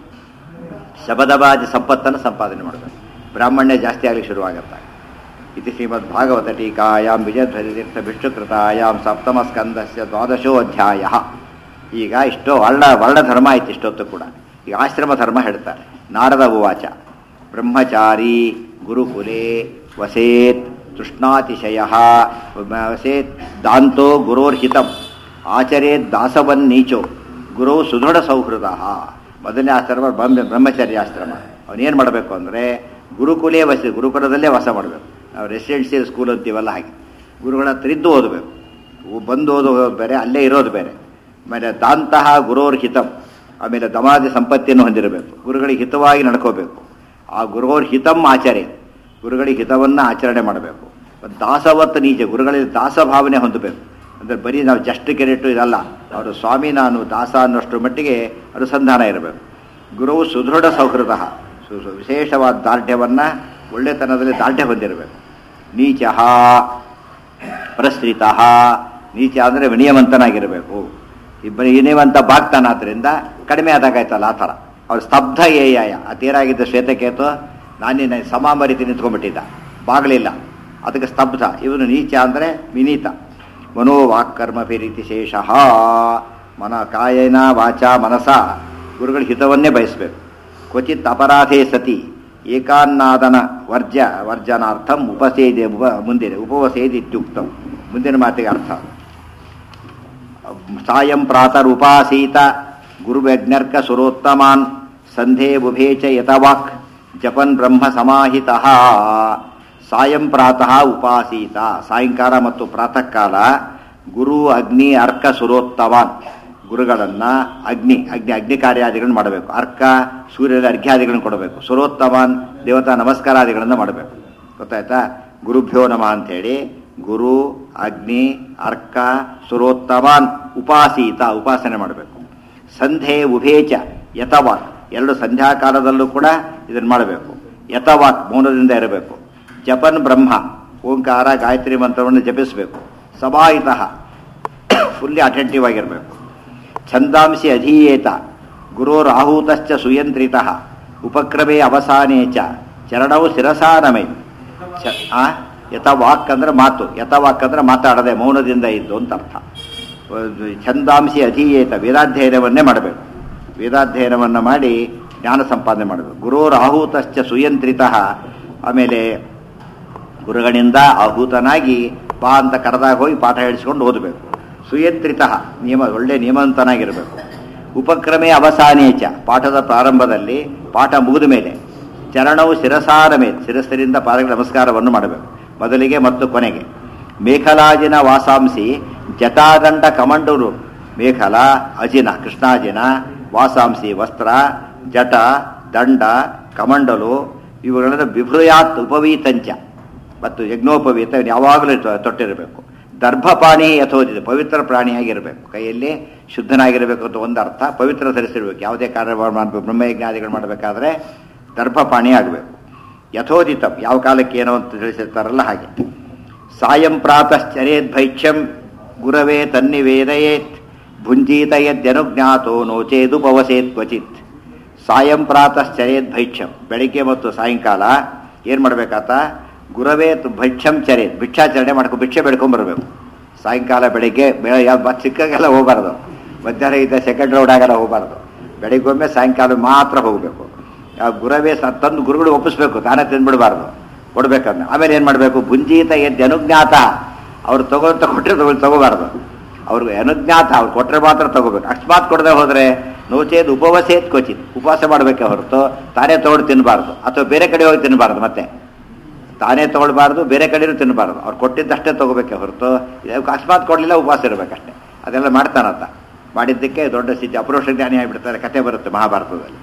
ಶಬದಬಾದಿ ಸಂಪತ್ತನ್ನು ಸಂಪಾದನೆ ಮಾಡಬೇಕು. ಬ್ರಾಹ್ಮಣ್ಯ ಜಾಸ್ತಿ ಆಗಲಿಕ್ಕೆ ಶುರುವಾಗುತ್ತೆ. ಇತಿ ಶ್ರೀಮದ್ ಭಾಗವತ ಟೀಕಾಯಾಂ ವಿಜಯಧ್ವರಿತೀರ್ಥ ಭಿಕ್ಷುಕೃತಾಯಾಂ ಸಪ್ತಮ ಸ್ಕಂದಸ್ಯ ದ್ವಾದಶೋ ಅಧ್ಯಾಯ. ಈಗ ಇಷ್ಟೋ ವರ್ಣ ವರ್ಣಧರ್ಮ ಆಯ್ತು ಇಷ್ಟೊತ್ತು ಕೂಡ. ಈಗ ಆಶ್ರಮ ಧರ್ಮ ಹೇಳ್ತಾರೆ. ನಾರದ ಉವಾಚ ಬ್ರಹ್ಮಚಾರಿ ಗುರುಕುಲೆ ವಸೇತ್ ತೃಷ್ಣಾತಿಶಯ ವಸೇತ್ ದಾಂತೋ ಗುರೋರ್ಹಿತಂ ಆಚರೇತ್ ದಾಸವನ್ನೀಚೋ ಗುರು ಸುದೃಢ ಸೌಹೃದ. ಮೊದಲನೇ ಆಶ್ರಮ ಬ್ರಹ್ಮ ಬ್ರಹ್ಮಚರ್ಯ ಆಶ್ರಮ. ಅವನೇನು ಮಾಡಬೇಕು ಅಂದರೆ ಗುರುಕುಲೇ ವಸ, ಗುರುಕುಲದಲ್ಲೇ ವಾಸ ಮಾಡಬೇಕು. ನಾವು ರೆಸಿಡೆನ್ಸಿಯಲ್ ಸ್ಕೂಲ್ ಅಂತೀವಲ್ಲ ಹಾಗೆ. ಗುರುಗಳ ಹತ್ರ ಇದ್ದು ಓದಬೇಕು. ಬಂದು ಓದೋದು ಬೇರೆ, ಅಲ್ಲೇ ಇರೋದು ಬೇರೆ. ಆಮೇಲೆ ದಾಂತಹ ಗುರೋರ್ ಹಿತಂ, ಆಮೇಲೆ ದಮಾದಿ ಸಂಪತ್ತಿಯನ್ನು ಹೊಂದಿರಬೇಕು. ಗುರುಗಳಿಗೆ ಹಿತವಾಗಿ ನಡ್ಕೋಬೇಕು. ಆ ಗುರುಗೋರ್ ಹಿತಂ ಆಚರೆ, ಗುರುಗಳಿಗೆ ಹಿತವನ್ನು ಆಚರಣೆ ಮಾಡಬೇಕು. ದಾಸವತ್ ನೀಚ, ಗುರುಗಳಿಗೆ ದಾಸ ಭಾವನೆ ಹೊಂದಬೇಕು. ಅಂದರೆ ಬರೀ ನಾವು ಜಸ್ಟ್ ಕೆರೆಟು ಇದಲ್ಲ, ಅವರು ಸ್ವಾಮಿ ನಾನು ದಾಸ ಅನ್ನೋಷ್ಟು ಮಟ್ಟಿಗೆ ಅನುಸಂಧಾನ ಇರಬೇಕು. ಗುರುವು ಸುದೃಢ ಸೌಹೃದ, ವಿಶೇಷವಾದ ದಾರ್ಢ್ಯವನ್ನು ಒಳ್ಳೆತನದಲ್ಲಿ ದಾರ್ಢ್ಯ ಹೊಂದಿರಬೇಕು. ನೀಚ ಪ್ರಸೃತ, ನೀಚ ಅಂದರೆ ವಿನಯವಂತನಾಗಿರಬೇಕು. ಇಬ್ಬರು ವಿನಯವಂತ ಬಾಗ್ತಾನಾದ್ರಿಂದ ಕಡಿಮೆ ಆದಾಗಾಯ್ತಲ್ಲ ಆ ಥರ. ಅವ್ರು ಸ್ತಬ್ಧ ಏಯಾಯ, ಅದೇನಾಗಿದ್ದ ಶ್ವೇತಕೇತು ನಾನಿನ ಸಮಾಮ ರೀತಿ ನಿಂತ್ಕೊಂಡ್ಬಿಟ್ಟಿದ್ದ, ಬಾಗಲಿಲ್ಲ, ಅದಕ್ಕೆ ಸ್ತಬ್ಧ. ಇವನು ನೀಚ ಅಂದರೆ ವಿನೀತ. ಮನೋವಾಕ್ಕರ್ಮ ರೀತಿ ಶೇಷ, ಮನ ಕಾಯನ ವಾಚ ಮನಸ ಗುರುಗಳ ಹಿತವನ್ನೇ ಬಯಸಬೇಕು. ಕ್ವಚಿತ್ ಅಪರಾಧೇ ಸತಿ ಏಕಾನ್ನಾದನ ವರ್ಜ ವರ್ಜನಾರ್ಥಂ ಉಪಸೇದಿ ಉಪ ಮುಂದಿನ ಉಪವಸೇದಿತ್ಯುಕ್ತಂ. ಮುಂದಿನ ಮಾತಿಗೆ ಅರ್ಥ ಸಾಯಂ ಪ್ರಾತರ್ ಉಪಾಸೀತ ಗುರುವ್ಯಜ್ಞರ್ಕ ಸುರೋತ್ತಮಾನ್ ಸಂಧೇ ಬುಭೇ ಚ ಯತವಾಕ್ ಜಪನ್ ಬ್ರಹ್ಮ ಸಮಾಹಿತಃ. ಸಾಯಂ ಪ್ರಾತಃ ಉಪಾಸೀತ, ಸಾಯಂಕಾಲ ಮತ್ತು ಪ್ರಾತಃ ಕಾಲ ಗುರು ಅಗ್ನಿ ಅರ್ಕ ಸುರೋತ್ತಮಾನ್, ಗುರುಗಳನ್ನು ಅಗ್ನಿ ಅಗ್ನಿ ಅಗ್ನಿ ಕಾರ್ಯಾದಿಗಳನ್ನು ಮಾಡಬೇಕು. ಅರ್ಕ ಸೂರ್ಯನ ಅರ್ಘ್ಯಾದಿಗಳನ್ನು ಕೊಡಬೇಕು. ಸುರೋತ್ತಮಾನ್ ದೇವತಾ ನಮಸ್ಕಾರಾದಿಗಳನ್ನು ಮಾಡಬೇಕು. ಗೊತ್ತಾಯ್ತಾ? ಗುರುಭ್ಯೋ ನಮಃ ಅಂಥೇಳಿ ಗುರು ಅಗ್ನಿ ಅರ್ಕ ಸುರೋತ್ತಮಾನ್ ಉಪಾಸೀತ, ಉಪಾಸನೆ ಮಾಡಬೇಕು. ಸಂಧೆ ಉಭೇಚ ಯತವಾಕ್, ಎರಡು ಸಂಧ್ಯಾಕಾಲದಲ್ಲೂ ಕೂಡ ಇದನ್ನು ಮಾಡಬೇಕು. ಯತವಾಕ್ ಮೌನದಿಂದ ಇರಬೇಕು. ಜಪನ್ ಬ್ರಹ್ಮ, ಓಂಕಾರ ಗಾಯತ್ರಿ ಮಂತ್ರವನ್ನು ಜಪಿಸಬೇಕು. ಸಮಾಹಿತಃ, ಫುಲ್ಲಿ ಅಟೆಂಟಿವ್ ಆಗಿರಬೇಕು. ಛಂದಾಂಸಿ ಅಧೀಯೇತ ಗುರೋರಾಹೂತಶ್ಚ ಸುಯಂತ್ರಿತ ಉಪಕ್ರಮೇ ಅವಸಾನೇ ಚ ಚರಣವು ಶಿರಸಾನಮೈ. ಚ ಯಥವಾಕ್ ಅಂದ್ರೆ ಮಾತು, ಯಥವಾಕ್ ಅಂದ್ರೆ ಮಾತಾಡದೆ ಮೌನದಿಂದ ಇದ್ದು ಅಂತ ಅರ್ಥ. ಛಂದಾಂಸಿ ಅಧೀಯೇತ, ವೇದಾಧ್ಯಯನವನ್ನೇ ಮಾಡಬೇಕು. ವೇದಾಧ್ಯಯನವನ್ನು ಮಾಡಿ ಜ್ಞಾನ ಸಂಪಾದನೆ ಮಾಡಬೇಕು. ಗುರೋರಾಹೂತಶ್ಚ ಸುಯಂತ್ರಿತ, ಆಮೇಲೆ ಗುರುಗಳಿಂದ ಆಹೂತನಾಗಿ ಬಾ ಅಂತ ಕರೆದಾಗ ಹೋಗಿ ಪಾಠ ಹೇಳಿಸ್ಕೊಂಡು ಓದಬೇಕು. ಸುಯಂತ್ರಿತ, ನಿಯಮ ಒಳ್ಳೆ ನಿಯಮವಂತನಾಗಿರಬೇಕು. ಉಪಕ್ರಮೇ ಅವಸಾನೇಚ, ಪಾಠದ ಪ್ರಾರಂಭದಲ್ಲಿ ಪಾಠ ಮುಗಿದ ಮೇಲೆ ಚರಣವು ಶಿರಸಾರ ಮೇಲೆ, ಶಿರಸ್ಸರಿಂದ ಪಾದಗಳ ನಮಸ್ಕಾರವನ್ನು ಮಾಡಬೇಕು, ಮೊದಲಿಗೆ ಮತ್ತು ಕೊನೆಗೆ. ಮೇಖಲಾಜಿನ ವಾಸಾಂಸಿ ಜಟಾದಂಡ ಕಮಂಡೂರು, ಮೇಖಲ ಅಜಿನ ಕೃಷ್ಣಾಜಿನ, ವಾಸಾಂಸಿ ವಸ್ತ್ರ, ಜಟ ದಂಡ ಕಮಂಡಲು, ಇವುಗಳನ್ನು ಬಿಭೃಯಾತ್ ಉಪವೀತಂಚ, ಮತ್ತು ಯಜ್ಞೋಪವೀತ ಯಾವಾಗಲೂ ತೊಟ್ಟಿರಬೇಕು. ದರ್ಭಪಾಣಿ ಯಥೋದಿದೆ, ಪವಿತ್ರ ಪ್ರಾಣಿಯಾಗಿರಬೇಕು, ಕೈಯಲ್ಲಿ ಶುದ್ಧನಾಗಿರಬೇಕು ಅಂತ ಒಂದು ಅರ್ಥ. ಪವಿತ್ರ ಧರಿಸಿರ್ಬೇಕು, ಯಾವುದೇ ಕಾರ್ಯ ಮಾಡಬೇಕು, ಬ್ರಹ್ಮಯಜ್ಞಾದಿಗಳು ಮಾಡಬೇಕಾದ್ರೆ ದರ್ಭಪಾಣಿ ಆಗಬೇಕು. ಯಥೋದಿತಂ, ಯಾವ ಕಾಲಕ್ಕೆ ಏನೋ ಅಂತ ತಿಳಿಸಿರ್ತಾರಲ್ಲ ಹಾಗೆ. ಸಾಯಂ ಪ್ರಾತಶ್ಚರೇದ್ಭೈಕ್ಷ್ಯಂ ಗುರವೇ ತನ್ನಿವೇದಯೇತ್ ಭುಂಜೀತ ಯದ್ಯನುಜ್ಞಾತೋ ನೋಚೇದುಪವಸೇತ್ ಕ್ವಚಿತ್. ಸಾಯಂ ಪ್ರಾತಶ್ಚರೇದ್ಭೈಕ್ಷ್ಯಂ, ಬೆಳಿಗ್ಗೆ ಮತ್ತು ಸಾಯಂಕಾಲ ಏನು ಮಾಡಬೇಕಾತ? ಗುರವೇ ಭೈಕ್ಷ್ಯಂ ಚರೇತ್, ಭಿಕ್ಷಾಚರಣೆ ಮಾಡ್ಕೊ, ಭಿಕ್ಷೆ ಬೆಳ್ಕೊಂಬರ್ಬೇಕು. ಸಾಯಂಕಾಲ ಬೆಳಿಗ್ಗೆ ಬೆಳೆ ಯಾವ ಚಿಕ್ಕಾಗೆಲ್ಲ ಹೋಗಬಾರ್ದು, ಮಧ್ಯಾಹ್ನ ಇದ್ದ ಸೆಕೆಂಡ್ ರೌಂಡ್ ಆಗೆಲ್ಲ ಹೋಗಬಾರ್ದು. ಬೆಳಿಗ್ಗೊಮ್ಮೆ ಸಾಯಂಕಾಲ ಮಾತ್ರ ಹೋಗಬೇಕು. ಆ ಗುರವೇ ತಂದು ಗುರುಗಳು ಒಪ್ಪಿಸ್ಬೇಕು, ತಾನೇ ತಿಂದ್ಬಿಡಬಾರ್ದು, ಕೊಡ್ಬೇಕಂದ್ರೆ. ಆಮೇಲೆ ಏನು ಮಾಡಬೇಕು? ಭುಂಜೀತ ಎದ್ದು ಅನುಜ್ಞಾತ, ಅವ್ರು ತಗೊಂತ ಕೊಟ್ಟರೆ ತಗೊಂಡು ತಗೋಬಾರ್ದು. ಅವ್ರಿಗೆ ಅನುಜ್ಞಾತ, ಅವ್ರು ಕೊಟ್ಟರೆ ಮಾತ್ರ ತಗೋಬೇಕು. ಅಕಸ್ಮಾತ್ ಕೊಡದೆ ಹೋದರೆ ನೋಚೇದು ಉಪವಾಸೇತ್ ಕ್ವಚಿತ್, ಉಪವಾಸ ಮಾಡಬೇಕೆ ಹೊರತು ತಾನೇ ತಗೊಂಡು ತಿನ್ನಬಾರ್ದು, ಅಥವಾ ಬೇರೆ ಕಡೆ ಹೋಗಿ ತಿನ್ನಬಾರ್ದು. ಮತ್ತೆ ತಾನೇ ತಗೊಳ್ಬಾರ್ದು, ಬೇರೆ ಕಡೆಯೂ ತಿನ್ನಬಾರ್ದು. ಅವ್ರು ಕೊಟ್ಟಿದ್ದಷ್ಟೇ ತಗೋಬೇಕೆ ಹೊರತು ಅಕಸ್ಮಾತ್ ಕೊಡಲಿಲ್ಲ ಉಪವಾಸ ಇರಬೇಕಷ್ಟೇ. ಅದೆಲ್ಲ ಮಾಡ್ತಾನಂತ. ಮಾಡಿದ್ದಕ್ಕೆ ದೊಡ್ಡ ಸ್ಥಿತಿ ಅಪರೋಕ್ಷ ಜ್ಞಾನಿ ಆಗಿಬಿಡ್ತಾರೆ. ಕಥೆ ಬರುತ್ತೆ ಮಹಾಭಾರತದಲ್ಲಿ.